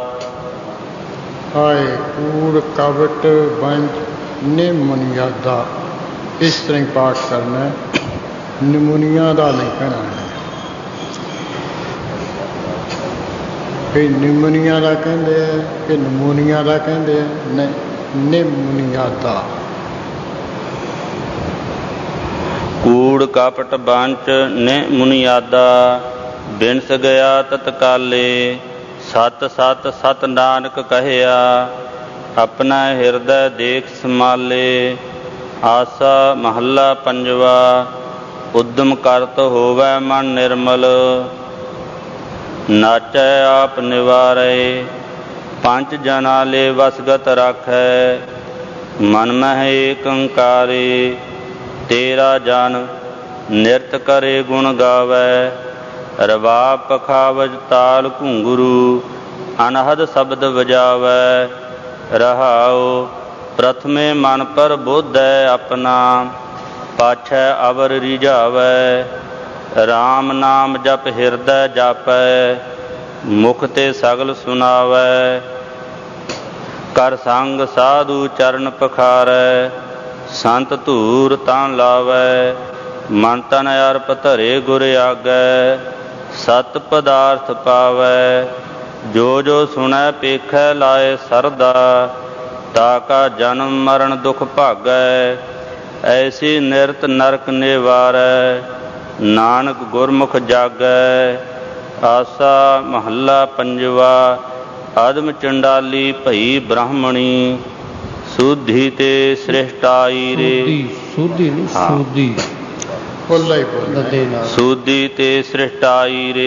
हाय कूड़ कावट बंच ने मुनियादा। इस तरह पाठ करना है, निमुनिया का नहीं कहना है। कई निमुनिया का कहते हैं, कि नमूनिया का कहते हैं, निमुनियादा। कूड़ कापट बांच ने मुनियादा, बिनस गया तत्काले। सत सत सत नानक कहया, अपना हिरदय देख समाले। आसा महला पंजवा। उद्यम करत होवै मन निर्मल, नाचै आप निवारै। पंच जना ले वसगत राखै, मन मह एक अंकारे। तेरा जन निरत करे गुण गावै, रबाब पखावज ताल घुंगरू। अनहद शब्द बजावै। रहाओ प्रथमे मन पर बोधै अपना, पाछै अवर रिझावै। राम नाम जप हिरदय जापै, मुख ते सगल सुनावै। कर संग साधु चरण पखारै, संत धूर तान लावै। मन तन अर्प धरे गुर आगै, सत पदार्थ पावै। जो जो सुनै पेखै लाए सरदा, ताका जन्म मरण दुख भागै। ऐसी निरत नरक निवारै, नानक गुरमुख जागै। आसा महला पंजवा। अदम चंडाली भई ब्राह्मणी, सुधी ते सृष्टाई रे। सुधी नहीं सुधी, बोला ही बोला। सुधी ते सृष्टाई रे।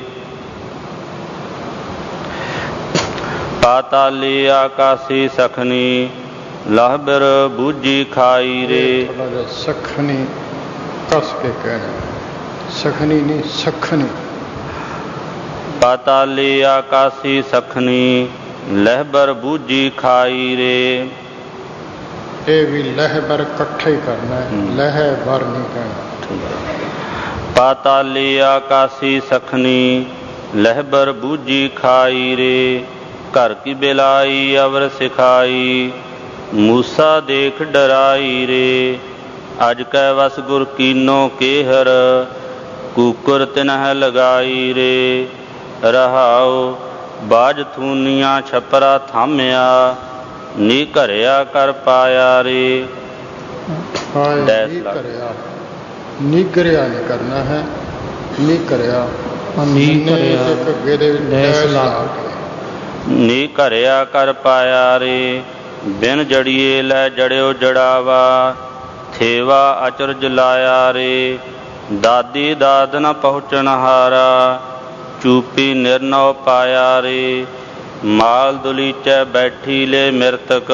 पाताली आकाशी सखनी, लाहबर बूझी खाई रे। सखनी कस के कहना, सखनी नहीं सखनी। पाताली आकाशी सखनी, लहबर बूझी खाई रे। ये भी लहबर इकट्ठा ही करना है, लहबर नहीं कहना। पाताली आकाशी सखनी, लहबर बूझी खाई रे। घर की बेलाई अवर सिखाई, मूसा देख डराई रे। अज कै वस गुर कीनो केहर, कुकर तिनह लगाई रे। रहाओ बाज थूनिया छपरा थामिया, नी घरिया कर पाया रे। नी घरिया नहीं करना है, नी घरिया नी घरिया नी घरिया कर पाया रे। बिन जड़िए लै जड़ियो जड़ावा, थेवा अचरज लाया रे। दादी दाद न पहुँचन हारा, चूपी निर्नव पाया रे। माल दुलीचै बैठी ले मृतक,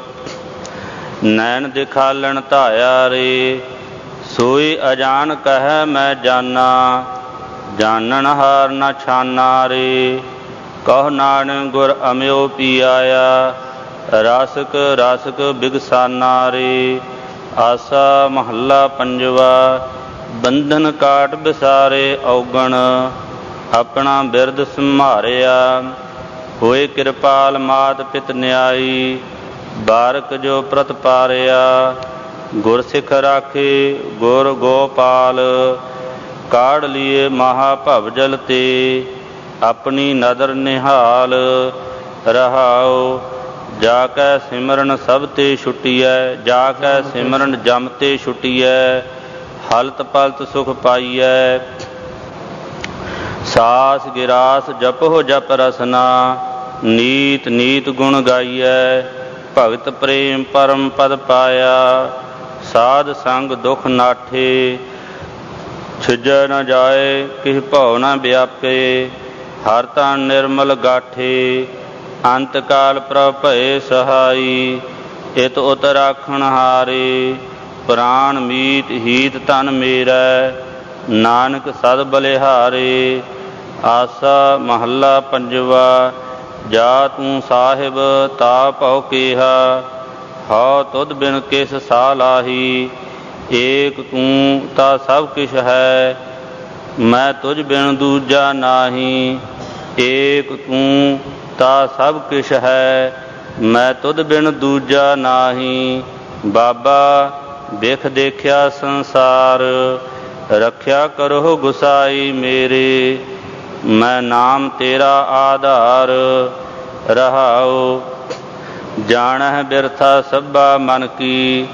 नैन दिखालन धाया रे। सोई अजान कह मैं जाना, जानन हार न छाना रे। कह नानक गुर अम्यो पी आया, रासक रासक बिगसाना रे। आसा महला पंजवा। ਬੰਧਨ ਕਾਟ ਵਿਸਾਰੇ ਔਗਣ, ਆਪਣਾ ਬਿਰਦ ਸੰਭਾਰਿਆ। ਹੋਏ ਕਿਰਪਾਲ ਮਾਤ ਪਿਤ ਨਿਆਈ, ਬਾਰਕ ਜੋ ਪ੍ਰਤਪਾਰਿਆ। ਗੁਰ ਸਿੱਖ ਰਾਖੇ ਗੁਰ ਗੋਪਾਲ, ਕਾੜ ਲੀਏ ਮਹਾ ਭਵ ਜਲ ਤੇ। ਆਪਣੀ ਨਦਰ ਨਿਹਾਲ ਰਹਾਉ, ਜਾ ਕੈ ਸਿਮਰਨ ਸਭ ਤੇ ਛੁਟੀਐ। ਜਾ ਕੈ ਸਿਮਰਨ ਜਮ ਤੇ ਛੁਟੀਐ, ਹਲਤ ਪਲਤ ਸੁਖ ਪਾਈਐ। ਸਾਸ ਗਿਰਾਸ ਜਪਹੁ ਜਪ ਰਸਨਾ, ਨੀਤ ਨੀਤ ਗੁਣ ਗਾਈਐ। ਭਗਤ ਪ੍ਰੇਮ ਪਰਮ ਪਦ ਪਾਇਆ, ਸਾਧ ਸੰਗ ਦੁਖ ਨਾਠੇ। ਛਿਜੈ ਨ ਜਾਏ ਕਿਹ ਭਉ ਨ ਵਿਆਪੇ, ਹਰ ਤਨ ਨਿਰਮਲ ਗਾਠੇ। ਅੰਤ ਕਾਲ ਪ੍ਰਭ ਭਏ ਸਹਾਈ, ਇਤ ਉਤ ਰਾਖਣ ਹਾਰੇ। ਪ੍ਰਾਣ ਮੀਤ ਹੀਤ ਤਨ ਮੇਰਾ, ਨਾਨਕ ਸਦ ਬਲਿਹਾਰੇ। ਆਸਾ ਮਹੱਲਾ ਪੰਜਵਾ। ਜਾ ਤੂੰ ਸਾਹਿਬ ਤਾ ਭਉ ਕੇਹਾ, ਹਉ ਤੁਧ ਬਿਨ ਕਿਸ ਸਾ ਲਾਹੀ। ਏਕ ਤੂੰ ਤਾ ਸਭ ਕਿਛ ਹੈ, ਮੈਂ ਤੁਝ ਬਿਨ ਦੂਜਾ ਨਾਹੀ। ਏਕ ਤੂੰ ਤਾ ਸਭ ਕਿਛ ਹੈ, ਮੈਂ ਤੁਧ ਬਿਨ ਦੂਜਾ ਨਾਹੀ। ਬਾਬਾ ਦੇਖ ਦੇਖਿਆ ਸੰਸਾਰ, ਰੱਖਿਆ ਕਰੋ ਗੁਸਾਈ ਮੇਰੇ। ਮੈਂ ਨਾਮ ਤੇਰਾ ਆਧਾਰ, ਰਹਾਉ ਜਾਣਹਿ ਬਿਰਥਾ ਸਭਾ ਮਨ ਕੀ।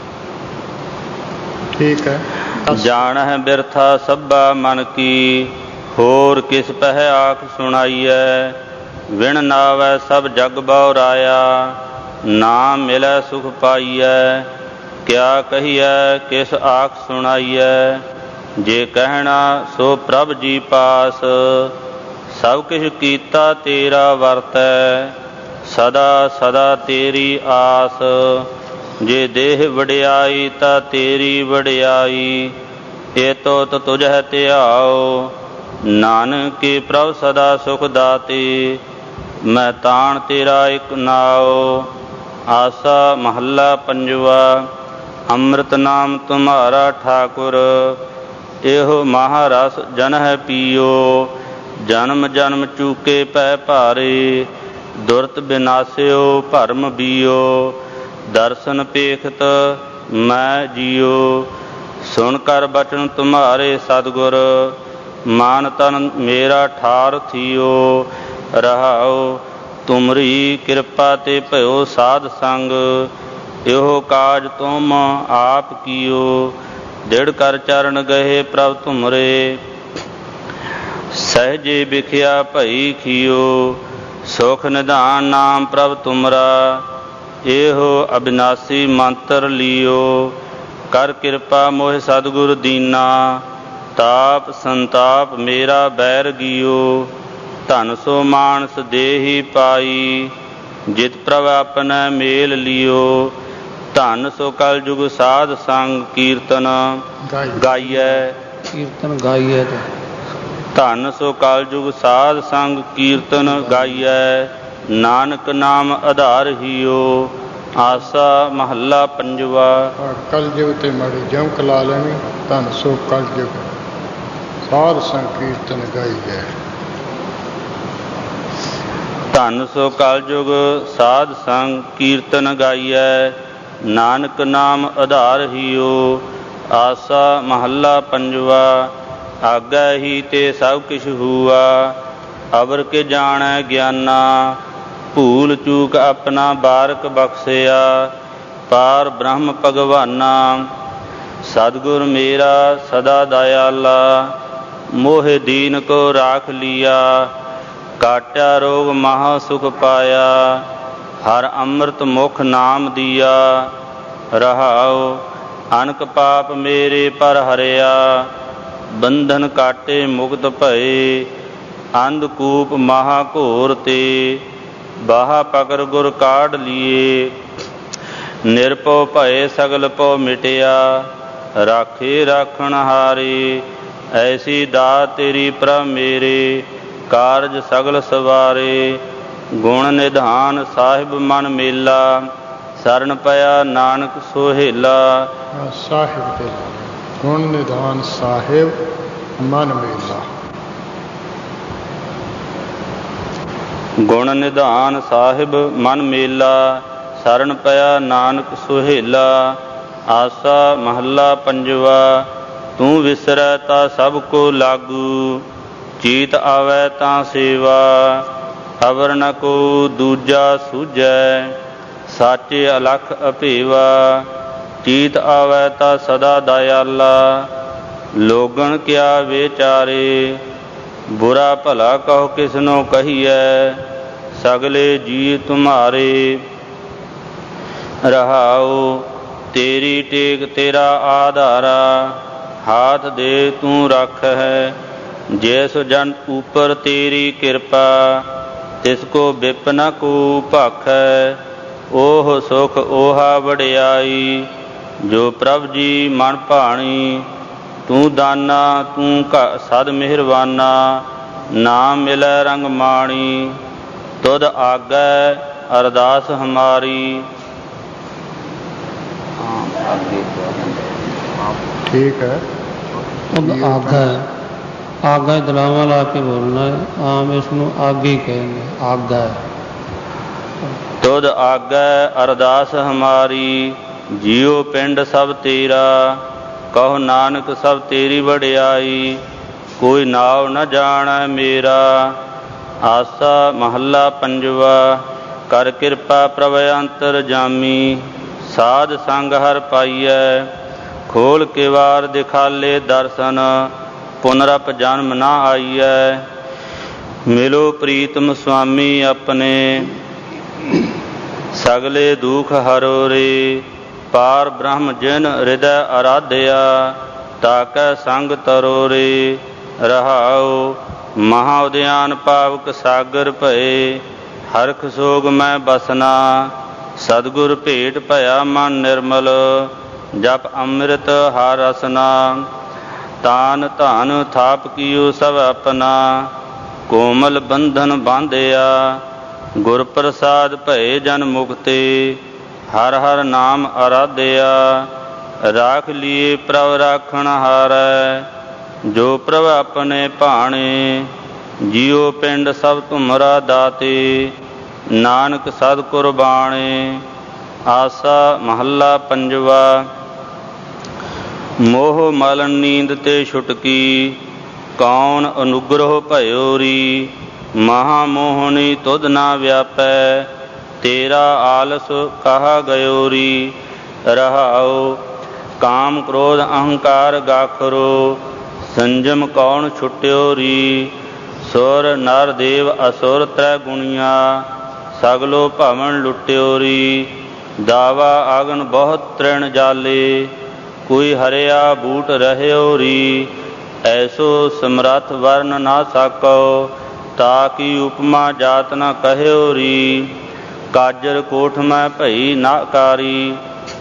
ਠੀਕ ਹੈ। ਜਾਣਹਿ ਬਿਰਥਾ ਸਭਾ ਮਨ ਕੀ, ਹੋਰ ਕਿਸ ਪਹਿ ਆਖ ਸੁਣਾਈਐ। ਵਿਣ ਨਾਵੈ ਸਭ ਜਗ ਬਉਰਾਇਆ, ਨਾਮ ਮਿਲੈ ਸੁਖ ਪਾਈਐ। ਕਿਆ ਕਹੀਐ ਕਿਸ ਆਖ ਸੁਣਾਈਐ, ਜੇ ਕਹਿਣਾ ਸੋ ਪ੍ਰਭ ਜੀ ਪਾਸ। ਸਭ ਕਿਛ ਕੀਤਾ ਤੇਰਾ ਵਰਤੈ, ਸਦਾ ਸਦਾ ਤੇਰੀ ਆਸ। ਜੇ ਦੇਹ ਵਡਿਆਈ ਤਾਂ ਤੇਰੀ ਵਡਿਆਈ, ਏ ਤੋਤ ਤੁਝਹਿ ਧਿਆਉ। ਨਾਨਕੇ ਪ੍ਰਭ ਸਦਾ ਸੁਖ ਦਾਤੇ, ਮੈਂ ਤਾਣ ਤੇਰਾ ਇਕ ਨਾਉ। ਆਸਾ ਮਹੱਲਾ ਪੰਜਵਾ। ਅੰਮ੍ਰਿਤ ਨਾਮ ਤੁਮਹਾਰਾ ਠਾਕੁਰ, ਇਹੋ ਮਹਾਰਸ ਜਨਹਿ ਪੀਓ। ਜਨਮ ਜਨਮ ਚੂਕੇ ਪੈ ਭਾਰੇ, ਦੁਰਤ ਬਿਨਾਸਿਓ ਭਰਮ ਬੀਓ। ਦਰਸ਼ਨ ਪੇਖਤ ਮੈਂ ਜੀਓ, ਸੁਣ ਕਰ ਬਚਨ ਤੁਮਹਾਰੇ ਸਤਿਗੁਰ। ਮਾਨ ਤਨ ਮੇਰਾ ਠਾਰ ਥੀਓ, ਰਹਾਉ ਤੁਮਰੀ ਕਿਰਪਾ ਤੇ ਭਇਓ ਸਾਧ ਸੰਗ। ਇਹੋ ਕਾਜ ਤੁਮ ਆਪ ਕੀਓ, ਦ੍ਰਿੜ ਕਰ ਚਰਨ ਗਏ ਪ੍ਰਭ ਤੁਮਰੇ। ਸਹਿਜੇ ਵਿਖਿਆ ਭਈ ਖੀਓ, ਸੁਖ ਨਿਧਾਨ ਨਾਮ ਪ੍ਰਭ ਤੁਮਰਾ। ਇਹੋ ਅਬਿਨਾਸੀ ਮੰਤਰ ਲੀਓ, ਕਰ ਕਿਰਪਾ ਮੋਹਿ ਸਤਿਗੁਰ ਦੀਨਾ। ਤਾਪ ਸੰਤਾਪ ਮੇਰਾ ਬੈਰ ਗੀਓ, ਧਨ ਸੋ ਮਾਨਸ ਦੇਹੀ ਪਾਈ। ਜਿਤ ਪ੍ਰਭ ਆਪਣਾ ਮੇਲ ਲੀਓ, ਧਨ ਸੋ ਕਲ ਜੁਗ ਸਾਧ ਸੰਗ ਕੀਰਤਨ ਗਾਈਐ। ਕੀਰਤਨ ਗਾਈਐ ਧਨ ਸੋ ਕਲ ਜੁਗ ਸਾਧ ਸੰਗ ਕੀਰਤਨ ਗਾਈਐ। ਨਾਨਕ ਨਾਮ ਆਧਾਰ ਹੀਓ। ਆਸਾ ਮਹੱਲਾ ਪੰਜਵਾ। ਕਲ ਜੁਗ ਤੇ ਮਾੜੀ ਜਮਕ ਲਾ ਲੈਣੀ। ਧਨ ਸੋ ਕਲ ਜੁਗ ਸਾਧ ਸੰਗ ਕੀਰਤਨ ਗਾਈਐ। ਧਨ ਸੋ ਕਲ ਜੁਗ ਸਾਧ ਸੰਗ ਕੀਰਤਨ ਗਾਈਐ। ਨਾਨਕ ਨਾਮ ਆਧਾਰ ਹੀਓ। ਆਸਾ ਮਹੱਲਾ ਪੰਜਵਾ। ਆਗੈ ਹੀ ਤੇ ਸਭ ਕਿਛ ਹੂਆ, ਅਵਰ ਕੇ ਜਾਣੈ ਗਿਆਨਾ। ਭੂਲ ਚੂਕ ਆਪਣਾ ਬਾਰਕ ਬਖਸ਼ਿਆ, ਪਾਰ ਬ੍ਰਹਮ ਭਗਵਾਨਾ। ਸਤਿਗੁਰ ਮੇਰਾ ਸਦਾ ਦਇਆਲਾ, ਮੋਹਿ ਦੀਨ ਕੋ ਰਾਖ ਲੀਆ। ਕਾਟਿਆ ਰੋਗ ਮਹਾ ਸੁਖ ਪਾਇਆ, ਹਰ ਅੰਮ੍ਰਿਤ ਮੁਖ ਨਾਮ ਦੀਆ। ਰਹਾਉ ਅਨਕ ਪਾਪ ਮੇਰੇ ਪਰ ਹਰਿਆ, ਬੰਧਨ ਕਾਟੇ ਮੁਕਤ ਭਏ। ਅੰਧਕੂਪ ਮਹਾ ਘੋਰ ਤੇ, ਬਾਹਾ ਪਕਰ ਗੁਰ ਕਾਢ ਲੀਏ। ਨਿਰਭਉ ਭਏ ਸਗਲ ਭਉ ਮਿਟਿਆ, ਰਾਖੇ ਰਾਖਣ ਹਾਰੇ। ਐਸੀ ਦਾਤ ਤੇਰੀ ਪ੍ਰਭ ਮੇਰੇ, ਕਾਰਜ ਸਗਲ ਸਵਾਰੇ। ਗੁਣ ਨਿਧਾਨ ਸਾਹਿਬ ਮਨ ਮੇਲਾ, ਸਰਨ ਪਿਆ ਨਾਨਕ ਸੋਹੇਲਾ। ਸਾਹਿਬ ਦੇ ਗੁਣ ਨਿਧਾਨ ਸਾਹਿਬ ਮਨ ਮੇਲਾ। ਗੁਣ ਨਿਧਾਨ ਸਾਹਿਬ ਮਨ ਮੇਲਾ, ਸਰਣ ਪਿਆ ਨਾਨਕ ਸੁਹੇਲਾ। ਆਸਾ ਮਹੱਲਾ ਪੰਜਵਾ। ਤੂੰ ਵਿਸਰੈ ਤਾਂ ਸਭ ਕੋ ਲਾਗੂ, ਚੀਤ ਆਵੈ ਤਾਂ ਸੇਵਾ। ਅਵਰ ਨ ਕੋ ਦੂਜਾ ਸੂਝੈ, ਸਾਚੇ ਅਲਖ ਅਭੇਵਾ। ਚੀਤ ਆਵੈ ਤਾਂ ਸਦਾ ਦਇਆਲਾ, ਲੋਗਣ ਕਿਆ ਵਿਚਾਰੇ। ਬੁਰਾ ਭਲਾ ਕਹੋ ਕਿਸਨੋ ਕਹੀਐ, ਸਗਲੇ ਜੀ ਤੁਮਾਰੇ। ਰਹਾਉ ਤੇਰੀ ਟੇਕ ਤੇਰਾ ਆਧਾਰਾ, ਹਾਥ ਦੇ ਤੂੰ ਰੱਖ ਹੈ। ਜੈਸ ਜਨ ਉਪਰ ਤੇਰੀ ਕਿਰਪਾ, ਤਿਸ ਕੋ ਬਿਪ ਨ ਕੋ ਭਾਖੈ। ਓਹ ਸੁਖ ਓਹਾ ਵਡਿਆਈ, ਜੋ ਪ੍ਰਭ ਜੀ ਮਨ ਭਾਣੀ। ਤੂੰ ਦਾਨਾ ਤੂੰ ਸਦ ਮਿਹਰਬਾਨਾ, ਨਾਮ ਮਿਲੈ ਰੰਗ ਮਾਣੀ। ਤੁਧ ਆਗੈ ਅਰਦਾਸ ਹਮਾਰੀ। ਠੀਕ ਹੈ। ਤੁਧ ਆਗੈ, ਆਗੈ ਦਲਾਵਾਂ ਲਾ ਕੇ ਬੋਲਣਾ ਹੈ। ਆਮ ਇਸ ਨੂੰ ਆਗੇ ਕਹਿੰਦੇ, ਆਗੈ। ਤੁਧ ਆਗੈ ਅਰਦਾਸ ਹਮਾਰੀ, ਜੀਉ ਪਿੰਡ ਸਭ ਤੇਰਾ। ਕਹੋ ਨਾਨਕ ਸਭ ਤੇਰੀ ਵਡਿਆਈ, ਕੋਈ ਨਾਉ ਨ ਜਾਣੈ ਮੇਰਾ। ਆਸਾ ਮਹੱਲਾ ਪੰਜਵਾ। ਕਰ ਕਿਰਪਾ ਪ੍ਰਭ ਅੰਤਰ ਜਾਮੀ, ਸਾਧ ਸੰਗ ਹਰ ਪਾਈਐ। ਖੋਲ ਕੇ ਵਾਰ ਦਿਖਾਲੇ ਦਰਸ਼ਨ, ਪੁਨਰਪ ਜਨਮ ਨਾ ਆਈਐ। ਮਿਲੋ ਪ੍ਰੀਤਮ ਸੁਆਮੀ ਆਪਣੇ, ਸਗਲੇ ਦੁਖ ਹਰੋ ਰੇ। ਪਾਰ ਬ੍ਰਹਮ ਜਿਨ ਹਿਰਦੈ ਅਰਾਧਿਆ, ਤਾਕੈ ਸੰਗ ਤਰੋ ਰੇ। ਰਹਾਉ ਮਹਾ ਉਦਿਆਨ ਪਾਵਕ ਸਾਗਰ ਭਏ, ਹਰਖ ਸੋਗ ਮੈਂ ਬਸਨਾ। ਸਤਿਗੁਰ ਭੇਟ ਭਇਆ ਮਨ ਨਿਰਮਲ, ਜਪ ਅੰਮ੍ਰਿਤ ਹਰ ਰਸਨਾ। ਤਾਨ ਧਨ ਥਾਪ ਕੀਓ ਸਭ ਆਪਣਾ, ਕੋਮਲ ਬੰਧਨ ਬਾਂਧਿਆ। ਗੁਰ ਪ੍ਰਸਾਦ ਭਏ ਜਨ ਮੁਕਤੇ, ਹਰ ਹਰ ਨਾਮ ਅਰਾਧਿਆ। ਰਾਖ ਲੀਏ ਪ੍ਰਭ ਰਾਖਣ ਹਾਰੈ, ਜੋ ਪ੍ਰਭ ਆਪਣੇ ਭਾਣੇ। ਜੀਉ ਪਿੰਡ ਸਭ ਤੁਮਰਾ ਦਾਤੇ, ਨਾਨਕ ਸਦ ਕੁਰਬਾਣੇ। ਆਸਾ ਮਹੱਲਾ ਪੰਜਵਾ। ਮੋਹ ਮਲ ਨੀਂਦ ਤੇ ਛੁਟਕੀ, ਕੌਣ ਅਨੁਗ੍ਰਹ ਭਇਓ ਰੀ। ਮਹਾ ਮੋਹਣੀ ਤੁਧ ਨਾ ਵਿਆਪੈ, ਤੇਰਾ ਆਲਸ ਕਹਾ ਗਇਓ ਰੀ। ਰਹਾਉ ਕਾਮ ਕ੍ਰੋਧ ਅਹੰਕਾਰ ਗਾਖਰੋ, ਸੰਜਮ ਕੌਣ ਛੁਟਿਓ ਰੀ। ਸੁਰ ਨਰ ਦੇਵ ਅਸੁਰ ਤ੍ਰੈ ਗੁਣੀਆ, ਸਗਲੋ ਭਵਨ ਲੁਟਿਓ ਰੀ। ਦਾਵਾ ਆਗਨ ਬਹੁਤ ਤ੍ਰਿਣ ਜਾਲੇ, ਕੋਈ ਹਰਿਆ ਬੂਟ ਰਹਿਓ ਰੀ। ਐਸੋ ਸਮਰੱਥ ਵਰਨ ਨਾ ਸਾਕੋ, ਤਾਕੀ ਉਪਮਾ ਜਾਤ ਨ ਕਹਿਓ ਰੀ। ਕਾਜਰ ਕੋਠ ਮੈਂ ਭਈ ਨਾ ਕਾਰੀ।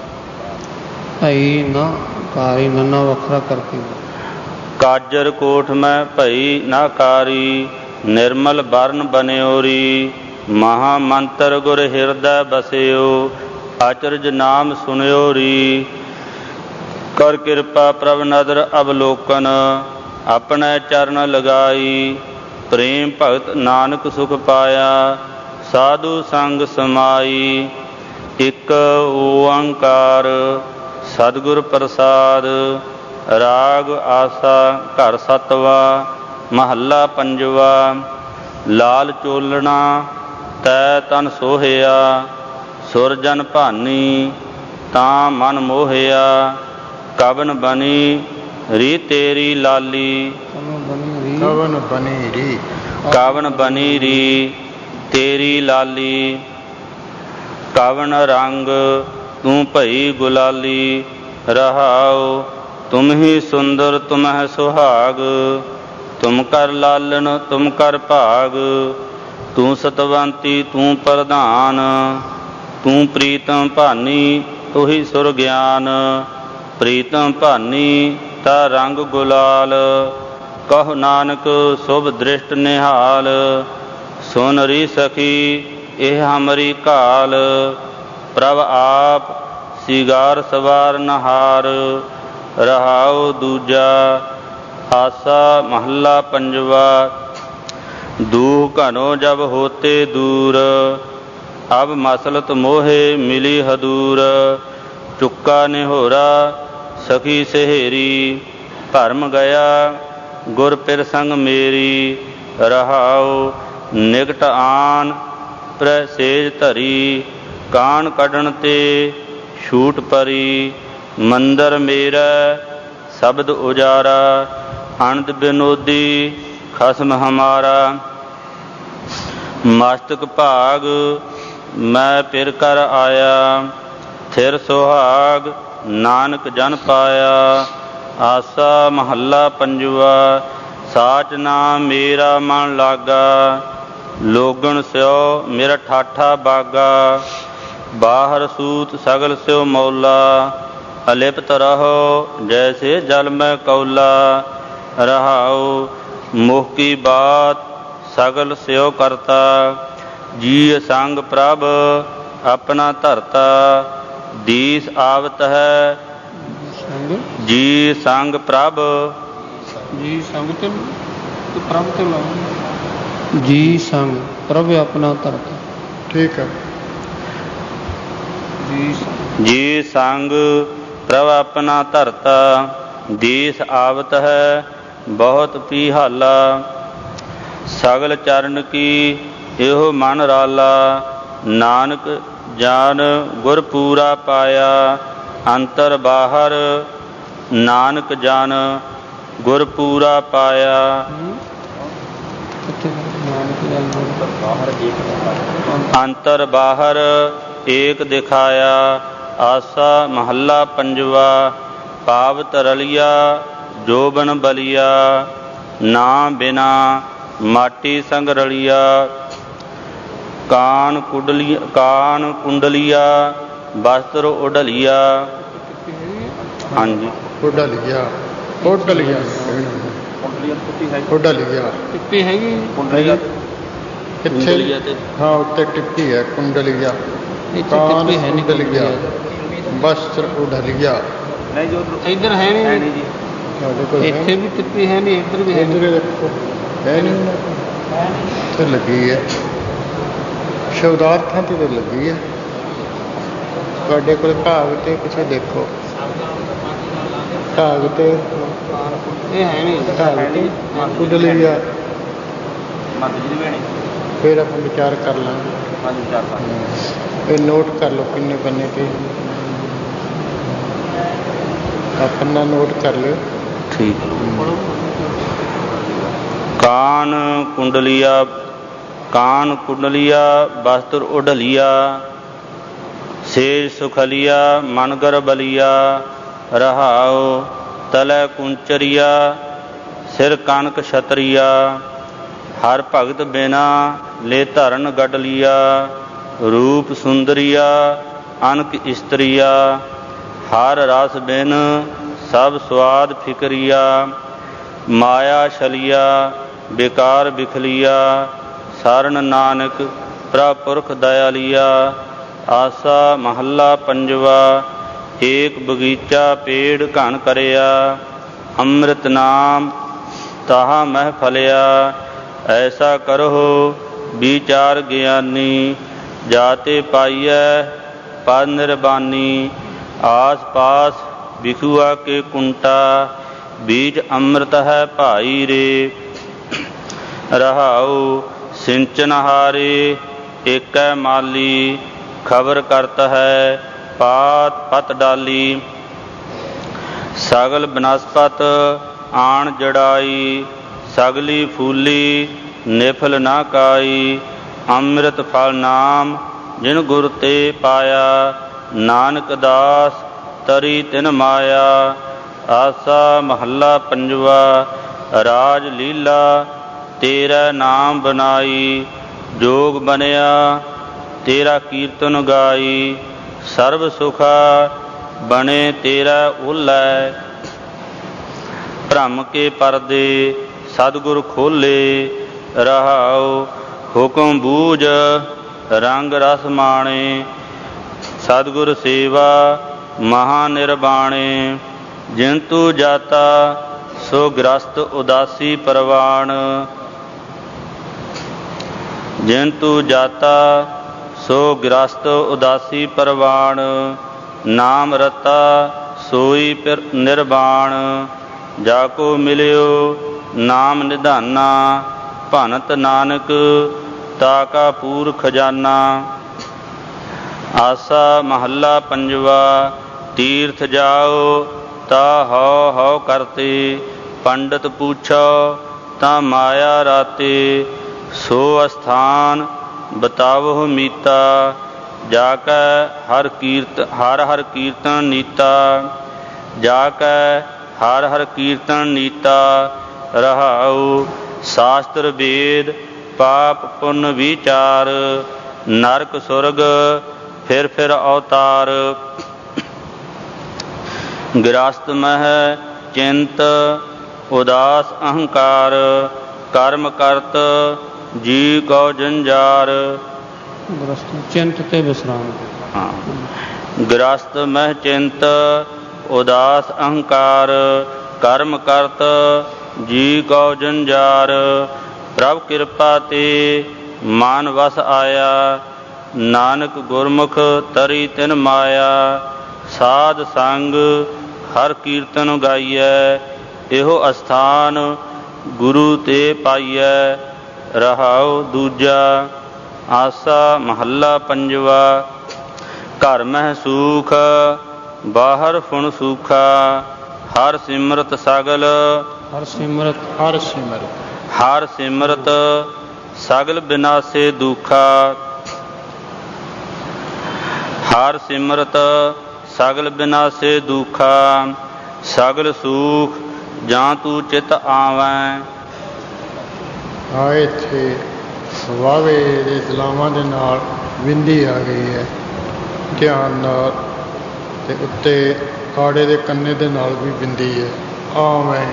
ਭਈ ਨਾ ਕਾਰੀ, ਨੰਨਾ ਵੱਖਰਾ ਕਰਕੇ। ਕਾਜਰ ਕੋਠ ਮੈਂ ਭਈ ਨਾ ਕਾਰੀ, ਨਿਰਮਲ ਬਰਨ ਬਨਿਓ ਰੀ। ਮਹਾ ਮੰਤਰ ਗੁਰ ਹਿਰਦੈ ਬਸਿਓ, ਅਚਰਜ ਨਾਮ ਸੁਣਿਓ ਰੀ। ਕਰ ਕਿਰਪਾ ਪ੍ਰਭ ਨਦਰ ਅਵਲੋਕਨ, ਆਪਣੇ ਚਰਨ ਲਗਾਈ। ਪ੍ਰੇਮ ਭਗਤ ਨਾਨਕ ਸੁਖ ਪਾਇਆ, ਸਾਧੂ ਸੰਗ ਸਮਾਈ। ਇਕ ਓੰਕਾਰ ਸਤਿਗੁਰ ਪ੍ਰਸਾਦ। ਰਾਗ ਆਸਾ ਘਰ ਸਤਵਾ। ਮਹੱਲਾ ਪੰਜਵਾ। ਲਾਲ ਚੋਲਣਾ ਤੈ ਤਨ ਸੋਹਿਆ, ਸੁਰਜਨ ਭਾਨੀ ਤਾਂ ਮਨ ਮੋਹਿਆ। ਕਵਨ ਬਨੀ ਰੀ ਤੇਰੀ ਲਾਲੀ, ਕਵਨ ਬਨੀ ਰੀ। ਕਵਨ ਬਨੀ ਰੀ ਤੇਰੀ ਲਾਲੀ। ਕਵਨ ਰੰਗ ਤੂੰ ਭਈ ਗੁਲਾਲੀ। ਰਹਾਉ ਤੁਮ ਹੀ ਸੁੰਦਰ ਤੁਮਹਿ ਸੁਹਾਗ, ਤੁਮ ਕਰ ਲਾਲਨ ਤੁਮ ਕਰ ਭਾਗ। ਤੂੰ ਸਤਵੰਤੀ ਤੂੰ ਪ੍ਰਧਾਨ, ਤੂੰ ਪ੍ਰੀਤਮ ਭਾਨੀ ਤੁਹੀ ਸੁਰ ਗਿਆਨ। ਪ੍ਰੀਤਮ ਭਾਨੀ ਤਾ ਰੰਗ ਗੁਲਾਲ, ਕਹੁ ਨਾਨਕ ਸ਼ੁਭ ਦ੍ਰਿਸ਼ਟ ਨਿਹਾਲ। ਸੁਨ ਰੀ ਸਖੀ ਇਹ ਹਮਰੀ ਕਾਲ, ਪ੍ਰਭ ਆਪ ਸਿਗਾਰ ਸਵਾਰ ਨਹਾਰ। ਰਹਾਉ ਦੂਜਾ। ਆਸਾ ਮਹੱਲਾ ਪੰਜਵਾ। ਦੂਹ ਘਨੋ ਜਬ ਹੋਤੇ ਦੂਰ, ਅਬ ਮਸਲਤ ਮੋਹੇ ਮਿਲੀ ਹਦੂਰ। ਚੁੱਕਾ ਨਿਹੋਰਾ ਸਖੀ ਸਹੇਰੀ, ਭਰਮ ਗਿਆ ਗੁਰ ਪਿਰ ਸੰਗ ਮੇਰੀ। ਰਹਾਉ ਨਿਕਟ ਆਨ ਪ੍ਰੈ ਸੇਜ ਧਰੀ, ਕਾਣ ਕੱਢਣ ਤੇ ਛੂਟ ਪਰੀ। ਮੰਦਰ ਮੇਰਾ ਸ਼ਬਦ ਉਜਾਰਾ, ਅਨੰਦ ਬਿਨੋਦੀ ਖਸਮ ਹਮਾਰਾ। ਮਸਤਕ ਭਾਗ ਮੈਂ ਪਿਰ ਕਰ ਆਇਆ, ਥਿਰ ਸੁਹਾਗ ਨਾਨਕ ਜਨ ਪਾਇਆ। ਆਸਾ ਮਹੱਲਾ ਪੰਜਵਾ। ਸਾਚ ਨਾਮ ਮੇਰਾ ਮਨ ਲਾਗਾ, ਲੋਗਣ ਸਿਓ ਮੇਰਾ ਠਾਠਾ ਬਾਗਾ। ਬਾਹਰ ਸੂਤ ਸਗਲ ਸਿਓ ਮੌਲਾ, ਅਲਿਪਤ ਰਹੋ ਜੈਸੇ ਜਲ ਮੈਂ ਕੌਲਾ। ਰਹਾਉ ਮੋਹ ਕੀ ਬਾਤ ਸਗਲ ਸਿਓ ਕਰਤਾ, ਜੀ ਸੰਗ ਪ੍ਰਭ ਆਪਣਾ ਧਰਤਾ। ਦੀਸ ਆਵਤ ਹੈ ਜੀ ਸੰਗ ਪ੍ਰਭ, ਜੀ ਸੰਗ ਤੇ ਪ੍ਰਭ ਤੇ ਲਾਓ। ਜੀ ਸੰਗ ਪ੍ਰਭ ਆਪਣਾ ਧਰਤਾ। ਠੀਕ ਹੈ। ਜੀ ਜੀ ਸੰਗ ਪ੍ਰਭ ਆਪਣਾ ਧਰਤਾ, ਦੀਸ ਆਵਤ ਹੈ ਬਹੁਤ ਪੀਹਾਲਾ। ਸਗਲ ਚਰਨ ਕੀ ਇਹੋ ਮਨ ਰਾਲਾ, ਨਾਨਕ ਜਾਨ ਗੁਰ ਪੂਰਾ ਪਾਇਆ। ਅੰਤਰ ਬਾਹਰ ਨਾਨਕ ਜਨ ਗੁਰ ਪੂਰਾ ਪਾਇਆ। ਅੰਤਰ ਬਾਹਰ ਏਕ ਦਿਖਾਇਆ। ਆਸਾ ਮਹੱਲਾ ਪੰਜਵਾ। ਪਾਵਤ ਰਲਿਆ ਜੋਬਨ ਬਲਿਆ, ਨਾ ਬਿਨਾ ਮਾਟੀ ਸੰਗ ਰਲਿਆ। ਕਾਨ ਕੁੰਡਲੀ ਕਾਨ ਕੁੰਡਲੀਆ ਵਸਤਰ ਉਡਲੀਆ। ਹਾਂਜੀ ਉਡਲੀਆ ਉਡਲੀਆ ਉਡਲੀਆ ਟਿੱਪੀ ਹੈਗੀ ਕਿੱਥੇ? ਹਾਂ ਉੱਤੇ ਟਿੱਪੀ ਹੈ ਕੁੰਡਲੀਆ। ਕਾਨ ਕੁੰਡਲੀਆ ਵਸਤਰ ਉਡਲੀਆ। ਇੱਧਰ ਹੈ ਨਹੀਂ ਜੀ, ਇੱਥੇ ਵੀ ਟਿੱਪੀ ਹੈ ਨਹੀਂ, ਇੱਧਰ ਵੀ ਹੈ ਨਹੀਂ। ਹੈ ਨਹੀਂ ਇੱਥੇ ਲੱਗੀ ਹੈ, ਸ਼ਬਦਾਰਥਾਂ ਤੇ ਲੱਗੀ ਹੈ। ਤੁਹਾਡੇ ਕੋਲ ਭਾਗ ਤੇ ਪਿੱਛੇ ਦੇਖੋ, ਭਾਗ ਤੇ ਇਹ ਹੈ ਨਹੀਂ। ਭਾਗ ਤੇ ਕੁੰਡਲੀਆ। ਫਿਰ ਆਪਾਂ ਵਿਚਾਰ ਕਰ ਲਾਂਗੇ। ਇਹ ਨੋਟ ਕਰ ਲਓ ਕਿੰਨੇ ਪੰਨੇ ਤੇ, ਆਪਣਾ ਨੋਟ ਕਰ ਲਿਓ। ਠੀਕ। ਕਾਨ ਕੁੰਡਲੀਆ ਕਾਨ ਕੁੰਡਲੀਆ ਵਸਤਰ ਉਡਲੀਆ, ਸੇਜ ਸੁਖਲੀਆ ਮਨਗਰ ਬਲੀਆ। ਰਹਾਉ ਤਲੈ ਕੁੰਚਰੀਆ, ਸਿਰ ਕਨਕ ਛਤਰੀਆ। ਹਰ ਭਗਤ ਬਿਨਾ ਲੈ ਧਰਨ ਗਡਲੀਆ, ਰੂਪ ਸੁੰਦਰੀਆ ਅਨਕ ਇਸਤਰੀਆ। ਹਰ ਰਸ ਬਿਨ ਸਭ ਸਵਾਦ ਫਿਕਰੀਆ, ਮਾਇਆ ਛਲੀਆ ਬੇਕਾਰ ਬਿਖਲੀਆ। ਸਰਨ ਨਾਨਕ ਪ੍ਰਭ ਪੁਰਖ ਦਇਆਲੀਆ। ਆਸਾ ਮਹੱਲਾ ਪੰਜਵਾ। ਏਕ ਬਗੀਚਾ ਪੇੜ ਘਣ ਕਰਿਆ, ਅੰਮ੍ਰਿਤ ਨਾਮ ਤਾਹਾ ਮਹਿ ਫਲਿਆ। ਐਸਾ ਕਰੋ ਵਿਚਾਰ ਗਿਆਨੀ, ਜਾਤੇ ਪਾਈਐ ਪਦ ਨਿਰਬਾਨੀ। ਆਸ ਪਾਸ ਵਿਖੁਆ ਕੇ ਕੁੰਟਾ, ਬੀਜ ਅੰਮ੍ਰਿਤ ਹੈ ਭਾਈ ਰੇ। ਰਹਾਉ ਸਿੰਚਨ ਹਾਰੇ ਏਕੈ ਮਾਲੀ, ਖਬਰ ਕਰਤ ਹੈ ਪਾਤ ਪਤ ਡਾਲੀ। ਸਗਲ ਬਨਸਪਤ ਆਣ ਜੜਾਈ, ਸਗਲੀ ਫੂਲੀ ਨਿਫਲ ਨਾ ਕਾਈ। ਅੰਮ੍ਰਿਤ ਫਲ ਨਾਮ ਜਿਨ ਗੁਰ ਤੇ ਪਾਇਆ, ਨਾਨਕ ਦਾਸ ਤਰੀ ਤਿਨ ਮਾਇਆ। ਆਸਾ ਮਹੱਲਾ ਪੰਜਵਾ। ਰਾਜ ਲੀਲਾ ਤੇਰਾ ਨਾਮ ਬਨਾਈ, ਜੋਗ ਬਣਿਆ ਤੇਰਾ ਕੀਰਤਨ ਗਾਈ। ਸਰਬ ਸੁਖਾ ਬਣੇ ਤੇਰਾ ਓਲੈ, ਭ੍ਰਮ ਕੇ ਪਰਦੇ ਸਤਿਗੁਰ ਖੋਲੇ। ਰਹਾਉ ਹੁਕਮ ਬੂਝ ਰੰਗ ਰਸ ਮਾਣੇ, ਸਤਿਗੁਰ ਸੇਵਾ ਮਹਾ ਨਿਰਬਾਣੇ। ਜਿੰਤੂ ਜਾਤਾ ਸੋ ਗ੍ਰਸਤ ਉਦਾਸੀ ਪਰਵਾਣ। ਜਿੰਤੂ ਜਾਤਾ ਸੋ ਗ੍ਰਸਤ ਉਦਾਸੀ ਪਰਵਾਣ। ਨਾਮ ਰਤਾ ਸੋਈ ਪਿਰ ਨਿਰਵਾਣ। ਜਾ ਕੋ ਮਿਲਿਓ ਨਾਮ ਨਿਧਾਨਾ। ਭਨਤ ਨਾਨਕ ਤਾ ਕਾ ਪੂਰ ਖਜ਼ਾਨਾ। ਆਸਾ ਮਹੱਲਾ ਪੰਜਵਾ। ਤੀਰਥ ਜਾਓ ਤਾ ਹਉ ਹਉ ਕਰਤੇ। ਪੰਡਤ ਪੁੱਛੋ ਤਾਂ ਮਾਇਆ ਰਾਤੇ। ਸੋ ਅਸਥਾਨ ਬਤਾਵਹੁ ਮੀਤਾ। ਜਾ ਕੈ ਹਰ ਕੀਰਤ ਹਰ ਹਰ ਕੀਰਤਨ ਨੀਤਾ। ਜਾ ਕੈ ਹਰ ਹਰ ਕੀਰਤਨ ਨੀਤਾ। ਰਹਾਉ ਸ਼ਾਸਤਰ ਵੇਦ ਪਾਪ ਪੁੰਨ ਵਿਚਾਰ। ਨਰਕ ਸੁਰਗ ਫਿਰ ਫਿਰ ਅਵਤਾਰ। ਗ੍ਰਸਤ ਮਹਿ ਚਿੰਤ ਉਦਾਸ ਅਹੰਕਾਰ। ਕਰਮ ਕਰਤ ਜੀ ਕਉ ਜੰਜਾਰ। ਚਿੰਤ ਤੇ ਵਿਸਰਾਮ। ਹਾਂ। ਗ੍ਰਸਤ ਮਹਿ ਚਿੰਤ ਉਦਾਸ ਅਹੰਕਾਰ। ਕਰਮ ਕਰਤ ਜੀ ਕਉ ਜੰਜਾਰ। ਪ੍ਰਭ ਕਿਰਪਾ ਤੇ ਮਨ ਵਸ ਆਇਆ। ਨਾਨਕ ਗੁਰਮੁਖ ਤਰੀ ਤਿਨ ਮਾਇਆ। ਸਾਧ ਸੰਗ ਹਰ ਕੀਰਤਨ ਗਾਈਐ। ਇਹੋ ਅਸਥਾਨ ਗੁਰੂ ਤੇ ਪਾਈਐ। ਰਹਾਉ ਦੂਜਾ। ਆਸਾ ਮਹੱਲਾ ਪੰਜਵਾ। ਘਰ ਮਹਿ ਸੂਖ ਬਾਹਰ ਫੁਣ ਸੂਖਾ। ਹਰ ਸਿਮਰਤ ਸਗਲ ਹਰ ਸਿਮਰਤ ਹਰ ਸਿਮਰਤ ਹਰ ਸਿਮਰਤ ਸਗਲ ਬਿਨਾਸੇ ਦੁਖਾ। ਹਰ ਸਿਮਰਤ ਸਗਲ ਬਿਨਾਸੇ ਦੁਖਾ। ਸਗਲ ਸੂਖ ਜਾਂ ਤੂੰ ਚਿਤ ਆਵੈ। ਆ ਇੱਥੇ ਵਾਵੇ ਦੇ ਜਲਾਵਾਂ ਦੇ ਨਾਲ ਬਿੰਦੀ ਆ ਗਈ ਹੈ ਧਿਆਨ ਨਾਲ। ਤੇ ਉੱਤੇ ਕਾੜੇ ਦੇ ਕੰਨੇ ਦੇ ਨਾਲ ਵੀ ਬਿੰਦੀ ਹੈ। ਆਵੈ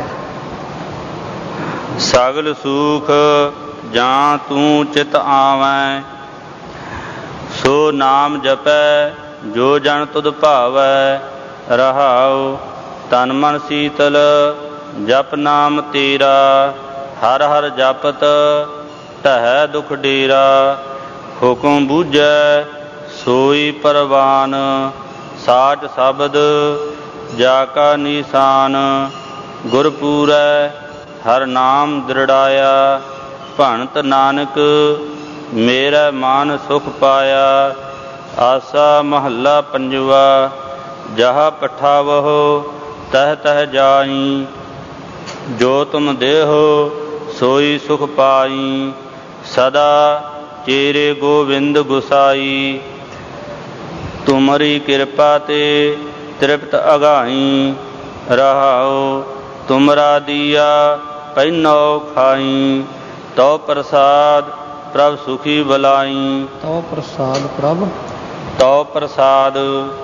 ਸਗਲ ਸੂਖ ਜਾਂ ਤੂੰ ਚਿਤ ਆਵੈ। ਸੋ ਨਾਮ ਜਪੈ ਜੋ ਜਨ ਤੁਧ ਭਾਵੈ। ਰਹਾਉ ਤਨ ਮਨ ਸੀਤਲ ਜਪ ਨਾਮ ਤੇਰਾ। ਹਰ ਹਰ ਜਪਤ ਢਹਿ ਦੁਖ ਡੇਰਾ। ਹੁਕਮ ਬੂਝੈ ਸੋਈ ਪਰਵਾਨ। ਸਾਚ ਸ਼ਬਦ ਜਾ ਕਾ ਨੀਸਾਨ। ਗੁਰ ਪੂਰੈ ਹਰ ਨਾਮ ਦ੍ਰਿੜਾਇਆ। ਭਣਤ ਨਾਨਕ ਮੇਰਾ ਮਨ ਸੁਖ ਪਾਇਆ। ਆਸਾ ਮਹੱਲਾ ਪੰਜਵਾ। ਜਹ ਪਠਾਵਹੁ ਤਹ ਤਹ ਜਾਈ। ਜੋ ਤੁਮ ਦੇਹੋ ਸੋਈ ਸੁਖ ਪਾਈ। ਸਦਾ ਚੇਰੇ ਗੋਵਿੰਦ ਗੁਸਾਈ। ਤੁਮਰੀ ਕਿਰਪਾ ਤੇ ਤ੍ਰਿਪਤ ਅਗਾਈ। ਰਹਾਉ ਤੁਮਰਾ ਦੀਆ ਪਹਿਨੋ ਖਾਈ। ਤਉ ਪ੍ਰਸਾਦ ਪ੍ਰਭ ਸੁਖੀ ਬਲਾਈ। ਤਉ ਪ੍ਰਸਾਦ ਪ੍ਰਭ ਤਉ ਪ੍ਰਸਾਦ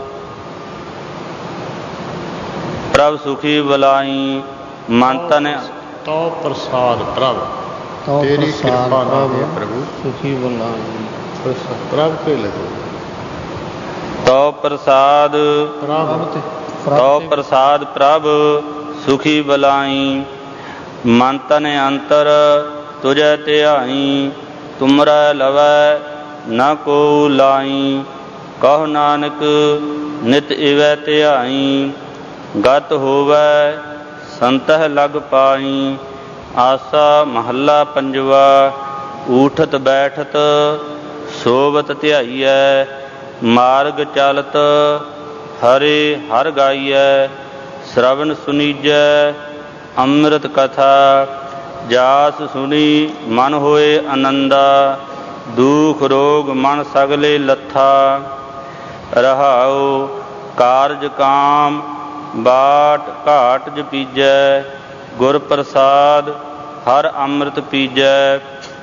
ਪ੍ਰਭ ਸੁਖੀ ਬਲਾਈ। ਮਨ ਤਨ ਤਉ ਪ੍ਰਸਾਦ ਪ੍ਰਭ ਤਉ ਤੇਰੀ ਪ੍ਰਸਾਦ ਕਿਰਪਾ ਨਾਲ ਹੈ ਪ੍ਰਭ ਪ੍ਰਭੂ। ਸੁਖੀ ਬਲਾਈ। ਪ੍ਰਭ ਤੇ ਲੱਗੋ। ਤਉ ਪ੍ਰਸਾਦ ਪ੍ਰਭ ਤੇ ਤਉ ਪ੍ਰਸਾਦ ਪ੍ਰਭ ਸੁਖੀ ਬਲਾਈ। ਮਨ ਤਨ ਅੰਤਰ ਤੁਝੈ ਧਿਆਈ। ਤੁਮਰਾ ਲਵੈ ਨ ਕੋ ਲਾਈ। ਕਹੁ ਨਾਨਕ ਨਿਤ ਇਵੈ ਧਿਆਈ। ਗਤ ਹੋਵੈ ਸੰਤਹਿ ਲਗ ਪਾਈ। ਆਸਾ ਮਹੱਲਾ ਪੰਜਵਾ। ਊਠਤ ਬੈਠਤ ਸੋਵਤ ਧਿਆਈਐ। ਮਾਰਗ ਚਲਤ ਹਰੇ ਹਰ ਗਾਈਐ। ਸ਼ਰਵਨ ਸੁਨੀਜੈ ਅੰਮ੍ਰਿਤ ਕਥਾ। ਜਾਸ ਸੁਣੀ ਮਨ ਹੋਏ ਆਨੰਦਾ। ਦੁਖ ਰੋਗ ਮਨ ਸਗਲੇ ਲੱਥਾ। ਰਹਾਉ ਕਾਰਜ ਕਾਮ ਬਾਟ ਘਾਟ ਜਪੀਜੈ। ਗੁਰ ਪ੍ਰਸਾਦ ਹਰ ਅੰਮ੍ਰਿਤ ਪੀਜੈ।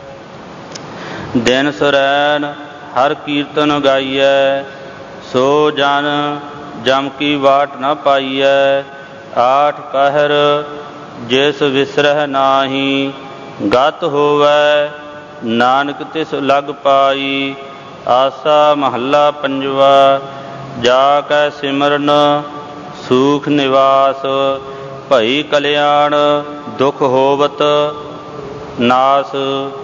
ਦਿਨ ਸਰੈਣ ਹਰ ਕੀਰਤਨ ਗਾਈਐ। ਸੋ ਜਨ ਜਮ ਕੀ ਵਾਟ ਨ ਪਾਈਐ। ਆਠ ਪਹਿਰ ਜਿਸ ਵਿਸਰਹਿ ਨਾਹੀ। ਗਤ ਹੋਵੈ ਨਾਨਕ ਤਿਸ ਲਗ ਪਾਈ। ਆਸਾ ਮਹੱਲਾ ਪੰਜਵਾ। ਜਾ ਕੈ ਸਿਮਰਨ ਸੂਖ ਨਿਵਾਸ ਭਈ ਕਲਿਆਣ ਦੁਖ ਹੋਵਤ ਨਾਸ।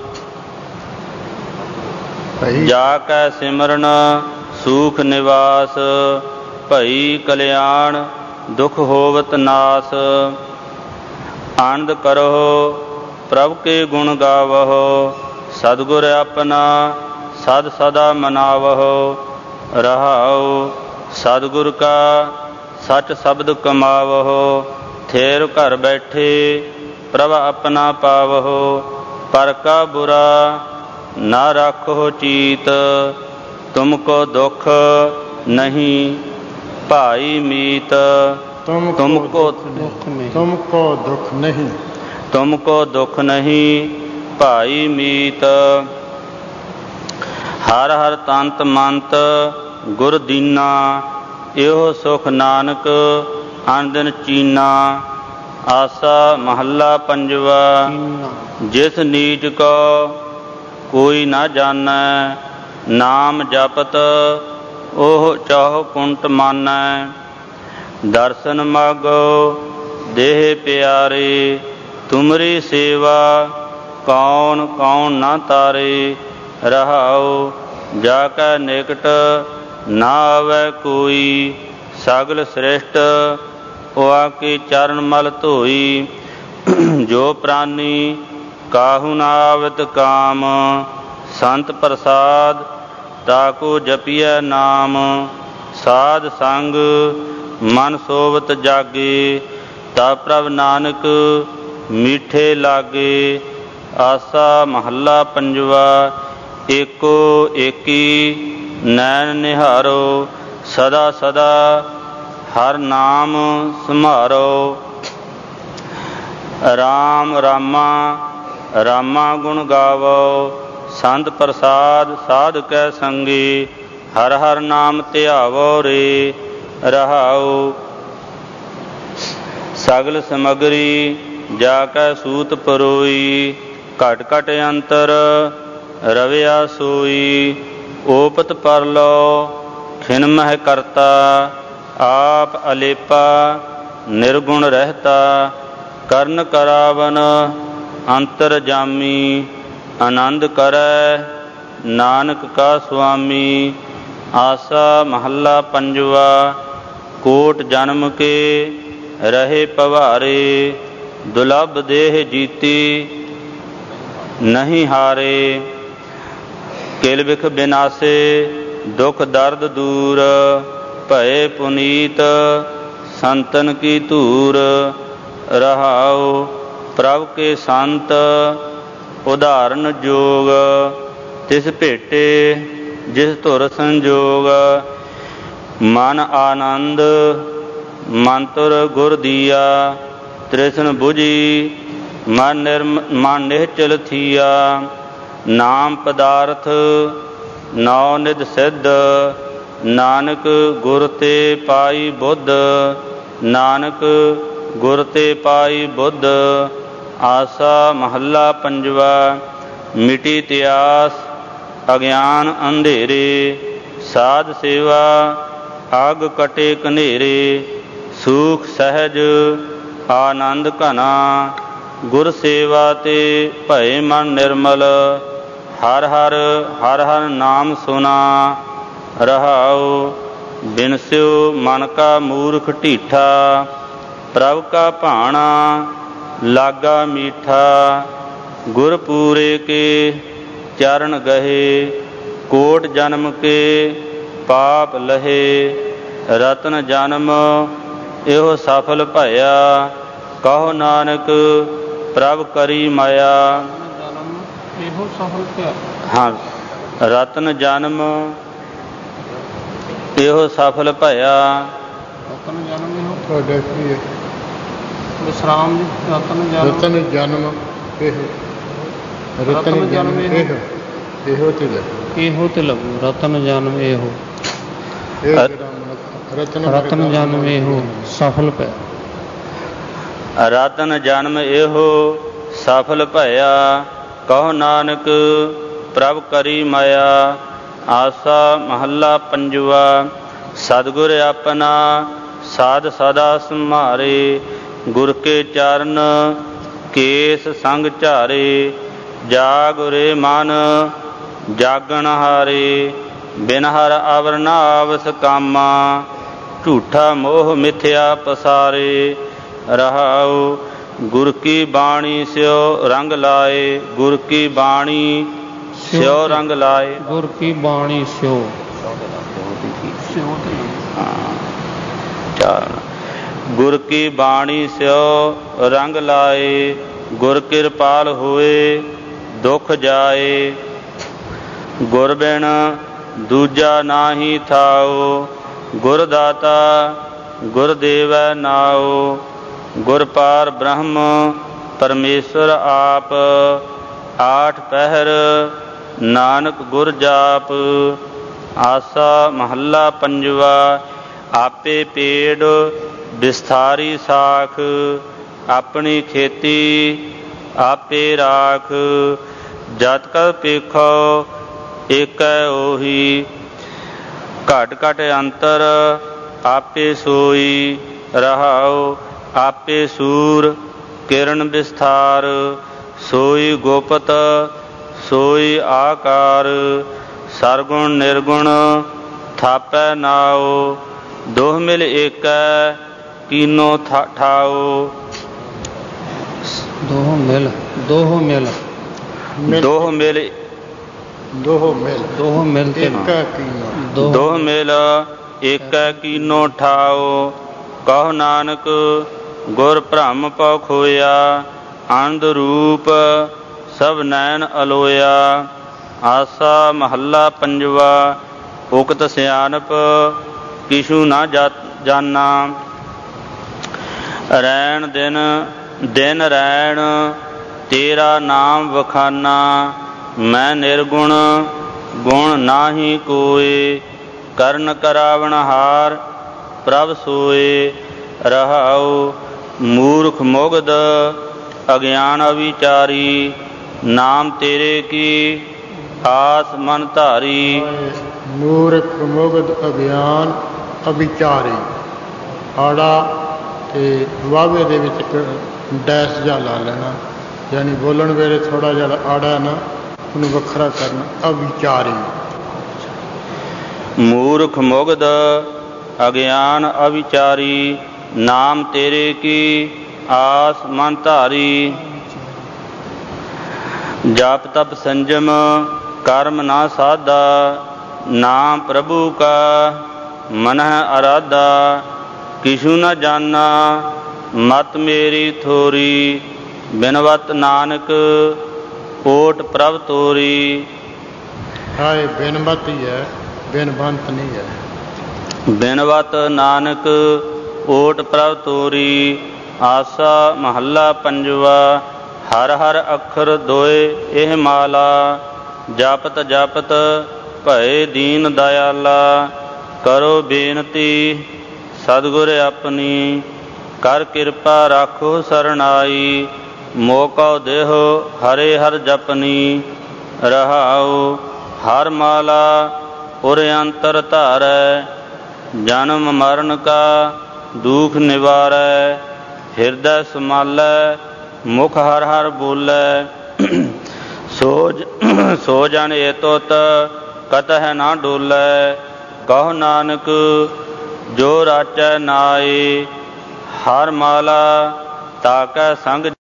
ਜਾ ਕੈ ਸਿਮਰਨ ਸੂਖ ਨਿਵਾਸ ਭਈ ਕਲਿਆਣ ਦੁਖ ਹੋਵਤ ਨਾਸ। ਆਨੰਦ ਕਰੋ ਪ੍ਰਭ ਕੇ ਗੁਣ ਗਾਵਹੁ ਸਤਿਗੁਰ ਆਪਣਾ ਸਦ ਸਦਾ ਮਨਾਵਹੁ। ਰਹਾਉ ਸਤਿਗੁਰ ਕਾ ਸੱਚ ਸ਼ਬਦ ਕਮਾਵਹੁ ਥੇਰ ਘਰ ਬੈਠੇ ਪ੍ਰਭ ਆਪਣਾ ਪਾਵਹੁ। ਪਰ ਕਾ ਬੁਰਾ ਨਾ ਰੱਖੋ ਚੀਤ ਤੁਮ ਕੋ ਦੁਖ ਨਹੀਂ ਭਾਈ ਮੀਤ। ਤੁਮ ਕੋ ਤੁਮ ਕੋ ਦੁਖ ਨਹੀਂ ਤੁਮ ਕੋ ਦੁਖ ਨਹੀਂ ਭਾਈ ਮੀਤ। ਹਰ ਹਰ ਤੰਤ ਮੰਤ ਗੁਰ ਦੀਨਾ ਇਹੋ ਸੁਖ ਨਾਨਕ ਆਨੰਦਨ ਚੀਨਾ। ਆਸਾ ਮਹੱਲਾ ਪੰਜਵਾ। ਜਿਸ ਨੀਚ ਕੋ ਕੋਈ ਨਾ ਜਾਣੈ ਨਾਮ ਜਪਤ ਉਹ ਚਾਹੁ ਕੁੰਟ ਮਾਨੈ। ਦਰਸ਼ਨ ਮਾਗੋ ਦੇਹ ਪਿਆਰੇ ਤੁਮਰੀ ਸੇਵਾ ਕੌਣ ਕੌਣ ਨਾ ਤਾਰੇ। ਰਹਾਉ ਜਾ ਕੈ ਨਿਕਟ ਨਾ ਆਵੈ ਕੋਈ ਸਗਲ ਸ੍ਰਿਸ਼ਟ ਹੋਆ ਕੇ ਚਰਨ ਮਲ ਧੋਈ। ਜੋ ਪ੍ਰਾਨੀ ਕਾਹੂ ਨਾ ਆਵਤ ਕਾਮ ਸੰਤ ਪ੍ਰਸਾਦ ਤਾਕੋ ਜਪੀਐ ਨਾਮ। ਸਾਧ ਸੰਗ ਮਨ ਸੋਵਤ ਜਾਗੇ ਤਾ ਪ੍ਰਭ ਨਾਨਕ ਮੀਠੇ ਲਾਗੇ। ਆਸਾ ਮਹੱਲਾ ਪੰਜਵਾ। ਏਕੋ ਏਕੀ ਨੈਣ ਨਿਹਾਰੋ ਸਦਾ ਸਦਾ ਹਰ ਨਾਮ ਸੰਭਾਰੋ। ਰਾਮ ਰਾਮਾ ਰਾਮਾ ਗੁਣ ਗਾਵੋ ਸੰਤ ਪ੍ਰਸਾਦ ਸਾਧ ਕੈ ਸੰਗੀ। ਹਰ ਹਰ ਨਾਮ ਧਿਆਵੋ ਰੇ। ਰਹਾਉ ਸਗਲ ਸਮਗਰੀ ਜਾ ਕੈ ਸੂਤ ਪਰੋਈ ਘਟ ਘਟ ਅੰਤਰ ਰਵਿਆ ਸੋਈ। ਓਪਤ ਪਰਲੋ ਖਿਨ ਮਹਿ ਕਰਤਾ ਆਪ ਅਲੇਪਾ ਨਿਰਗੁਣ ਰਹਿਤਾ। ਕਰਨ ਕਰਾਵਨ ਅੰਤਰ ਜਾਮੀ ਆਨੰਦ ਕਰੈ ਨਾਨਕ ਕਾ ਸੁਆਮੀ। ਆਸਾ ਮਹੱਲਾ ਪੰਜਵਾ। ਕੋਟ ਜਨਮ ਕੇ ਰਹੇ ਪਵਾਰੇ ਦੁਲਭ ਦੇਹ ਜੀਤੀ ਨਹੀਂ ਹਾਰੇ। ਕਿਲ ਬਿਖ ਬਿਨਾਸੇ ਦੁਖ ਦਰਦ ਦੂਰ ਭਏ ਪੁਨੀਤ ਸੰਤਨ ਕੀ ਧੂਰ। ਰਹਾਉ ਪ੍ਰਭ ਕੇ ਸੰਤ ਉਦਾਹਰਨ ਜੋਗ ਤਿਸ ਭੇਟੇ ਜਿਸ ਧੁਰ ਸੰਜੋਗ। ਮਨ ਆਨੰਦ ਮੰਤਰ ਗੁਰ ਦੀਆ ਤ੍ਰਿਸ਼ਨ ਬੁਝੀ ਮਨ ਨਿਰਮ ਮਨ ਨਿਹਚਲ ਥੀਆ। ਨਾਮ ਪਦਾਰਥ ਨੌ ਨਿਧ ਸਿੱਧ ਨਾਨਕ ਗੁਰ ਤੇ ਪਾਈ ਬੁੱਧ। ਨਾਨਕ ਗੁਰ ਤੇ ਪਾਈ ਬੁੱਧ। ਆਸਾ ਮਹੱਲਾ ਪੰਜਵਾ। ਮਿਟੀ ਤਿਆਸ ਅਗਿਆਨ ਅੰਧੇਰੇ ਸਾਧ ਸੇਵਾ ਅਗ ਕਟੇ ਕਨੇਰੇ। ਸੂਖ ਸਹਿਜ ਆਨੰਦ ਘਨਾ ਗੁਰ ਸੇਵਾ ਤੇ ਭਏ ਮਨ ਨਿਰਮਲ। ਹਰ ਹਰ ਹਰ ਹਰ ਨਾਮ ਸੁਨਾ। ਰਹਾਉ ਬਿਨਸਿਓ ਮਨ ਕਾ ਮੂਰਖ ਢੀਠਾ ਪ੍ਰਭ ਕਾ ਭਾਣਾ ਲਾਗਾ ਮੀਠਾ। ਗੁਰ ਪੂਰੇ ਕੇ ਚਰਨ ਗਹੇ ਕੋਟ ਜਨਮ ਕੇ ਪਾਪ ਲਹੇ। ਰਤਨ ਜਨਮ ਇਹੋ ਸਫਲ ਭਇਆ ਕਹੋ ਨਾਨਕ ਪ੍ਰਭ ਕਰੀ ਮਾਇਆ। ਇਹੋ ਸਫਲ ਭਇਆ। ਹਾਂ ਰਤਨ ਜਨਮ ਇਹੋ ਸਫਲ ਭਇਆ। ਰਤਨ ਜਨਮ ਇਹੋ ਤੁਹਾਡਾ ਕੀ ਹੈ? ਵਿਸਰਾਮ ਜੀ। ਰਤਨ ਜਨਮ ਰਤਨ ਜਨਮ ਇਹੋ ਰਤਨ ਜਨਮ ਇਹੋ ਇਹੋ ਤੇ ਲੱਗੂ ਇਹੋ ਤੇ ਲੱਗੂ ਰਤਨ ਜਨਮ ਇਹੋ। ਰਤਨ ਰਤਨ ਜਨਮ ਇਹੋ ਸਫਲ ਭਇਆ। ਰਤਨ ਜਨਮ ਇਹੋ ਸਫਲ ਭਇਆ ਕਹੋ ਨਾਨਕ ਪ੍ਰਭ ਕਰੀ ਮਾਇਆ। ਆਸਾ ਮਹੱਲਾ ਪੰਜਵਾ। ਸਤਿਗੁਰ ਆਪਣਾ ਸਾਧ ਸਦਾ ਸੰਭਾਰੇ। ਗੁਰ ਕੇ ਚਰਨ ਕੇਸ ਸੰਗ ਝਾਰੇ। ਜਾਗੁਰੇ ਮਨ ਜਾਗਣ ਹਾਰੇ। ਬਿਨ ਹਰ ਅਵਰ ਨ ਆਵਸ ਕਾਮਾ। ਝੂਠਾ ਮੋਹ ਮਿਥਿਆ ਪਸਾਰੇ। ਰਹਾਉ ਗੁਰ ਕੀ ਬਾਣੀ ਸਿਓ ਰੰਗ ਲਾਏ। ਗੁਰ ਕੀ ਬਾਣੀ ਸਿਓ ਰੰਗ ਲਾਏ। ਗੁਰ ਕੀ ਬਾਣੀ ਸਿਓ ਗੁਰ ਕੀ ਬਾਣੀ ਸਿਓ ਰੰਗ ਲਾਏ। ਗੁਰ ਕਿਰਪਾਲ ਹੋਏ ਦੁਖ ਜਾਏ। ਗੁਰ ਬਿਨ ਦੂਜਾ ਨਾਹੀ ਥਾਉ। ਗੁਰ ਦਾਤਾ ਗੁਰ ਦੇਵੈ ਨਾਉ। ਗੁਰ ਪਾਰ ਬ੍ਰਹਮ ਪਰਮੇਸ਼ਰ ਆਪ। ਆਠ ਪਹਿਰ ਨਾਨਕ ਗੁਰ ਜਾਪ। ਆਸਾ ਮਹੱਲਾ ਪੰਜਵਾ। ਆਪੇ ਪੇੜ ਵਿਸਥਾਰੀ ਸਾਖ। ਆਪਣੀ ਖੇਤੀ ਆਪੇ ਰਾਖ। ਜਤ ਕਾ ਪੇਖੋ ਏਕੈ ਉਹੀ। ਘਟ ਘਟ ਅੰਤਰ ਆਪੇ ਸੋਈ। ਰਹਾਉ ਆਪੇ ਸੂਰ ਕਿਰਨ ਵਿਸਥਾਰ। ਸੋਈ ਗੁਪਤ ਸੋਈ ਆਕਾਰ। ਸਰਗੁਣ ਨਿਰਗੁਣ ਥਾਪੈ ਨਾਉ। ਦੋਹ ਮਿਲ ਏਕੈ ਕੀਨੋ ਠਾਉ। ਦੋਹ ਮਿਲ ਦੋਹ ਮਿਲ ਦੋਹ ਮਿਲ ਦੋਹ ਮਿਲ ਦੋਹ ਮਿਲ ਤੇ ਏਕੈ ਕੀਨੋ। ਦੋਹ ਮਿਲ ਏਕੈ ਕੀਨੋ ਠਾਉ। ਕਹੋ ਨਾਨਕ ਗੁਰ ਭ੍ਰਮ ਪਉ ਖੋਇਆ। ਆਨੰਦ ਰੂਪ ਸਭ ਨੈਣ ਅਲੋਇਆ। ਆਸਾ ਮਹੱਲਾ ਪੰਜਵਾ। ਉਕਤ ਸਿਆਣਪ ਕਿਛੂ ਨਾ ਜਾਨਾ। ਰੈਣ ਦਿਨ ਦਿਨ ਰੈਣ ਤੇਰਾ ਨਾਮ ਵਖਾਨਾ। ਮੈਂ ਨਿਰਗੁਣ ਗੁਣ ਨਾਹੀ ਕੋਇ। ਕਰਨ ਕਰਾਵਣ ਹਾਰ ਪ੍ਰਭ ਸੋਏ। ਰਹਾਉ ਮੂਰਖ ਮੁਗਧ ਅਗਿਆਨ ਅਵਿਚਾਰੀ। ਨਾਮ ਤੇਰੇ ਕੀ ਆਸ ਮਨ ਧਾਰੀ। ਮੂਰਖ ਮੁਗਧ ਅਗਿਆਨ ਅਵਿਚਾਰੀ। ਆੜਾ ਤੇ ਵਾਵੇ ਦੇ ਵਿੱਚ ਡੈਸ਼ ਜਾ ਲਾ ਲੈਣਾ, ਯਾਨੀ ਬੋਲਣ ਵੇਲੇ ਥੋੜ੍ਹਾ ਜਿਹਾ ਆੜਾ ਨਾ ਉਹਨੂੰ ਵੱਖਰਾ ਕਰਨਾ। ਅਵਿਚਾਰੀ। ਮੂਰਖ ਮੁਗਧ ਅਗਿਆਨ ਅਵਿਚਾਰੀ। ਨਾਮ ਤੇਰੇ ਕੀ ਆਸ ਮਨ ਧਾਰੀ। ਜਾਪ ਤਪ ਸੰਜਮ ਕਰਮ ਨਾ ਸਾਧਾ। ਨਾਮ ਪ੍ਰਭੂ ਕਾ ਮਨਹਿ ਅਰਾਧਾ। ਕਿਛੂ ਨ ਜਾਨਾ ਮਤ ਮੇਰੀ ਥੋਰੀ। ਬਿਨਵਤ ਨਾਨਕ ਓਟ ਪ੍ਰਭ ਤੋਰੀ। ਹਾਏ ਬਿਨਵਤ ਹੀ ਹੈ, ਬਿਨਵੰਤ ਨਹੀਂ ਹੈ। ਬਿਨਵਤ ਨਾਨਕ ਓਟ ਪ੍ਰਭ ਤੋਰੀ। ਆਸਾ ਮਹੱਲਾ ਪੰਜਵਾ। ਹਰ ਹਰ ਅੱਖਰ ਦੋਏ ਇਹ ਮਾਲਾ। ਜਪਤ ਜਪਤ ਭਏ ਦੀਨ ਦਇਆਲਾ। ਕਰੋ ਬੇਨਤੀ ਸਤਿਗੁਰ ਆਪਣੀ। ਕਰ ਕਿਰਪਾ ਰਾਖੋ ਸਰਣਾਈ। ਮੋਕਉ ਦੇਹੋ ਹਰੇ ਹਰਿ ਜਪਨੀ। ਰਹਾਉ ਹਰ ਮਾਲਾ ਉਰ ਅੰਤਰ ਧਾਰੈ। ਜਨਮ ਮਰਨ ਕਾ ਦੁਖ ਨਿਵਾਰੈ। ਹਿਰਦੈ ਸਮਾਲੈ ਮੁਖ ਹਰਿ ਹਰਿ ਬੋਲੈ। ਸੋ ਸੋ ਜਨ ਏ ਤੁਤ ਕਤਹਿ ਨਾ ਡੋਲੈ। ਕਹੋ ਨਾਨਕ ਜੋ ਰਾਚੈ ਨਾਏ। ਹਰ ਮਾਲਾ ਤਾਕੈ ਸੰਗ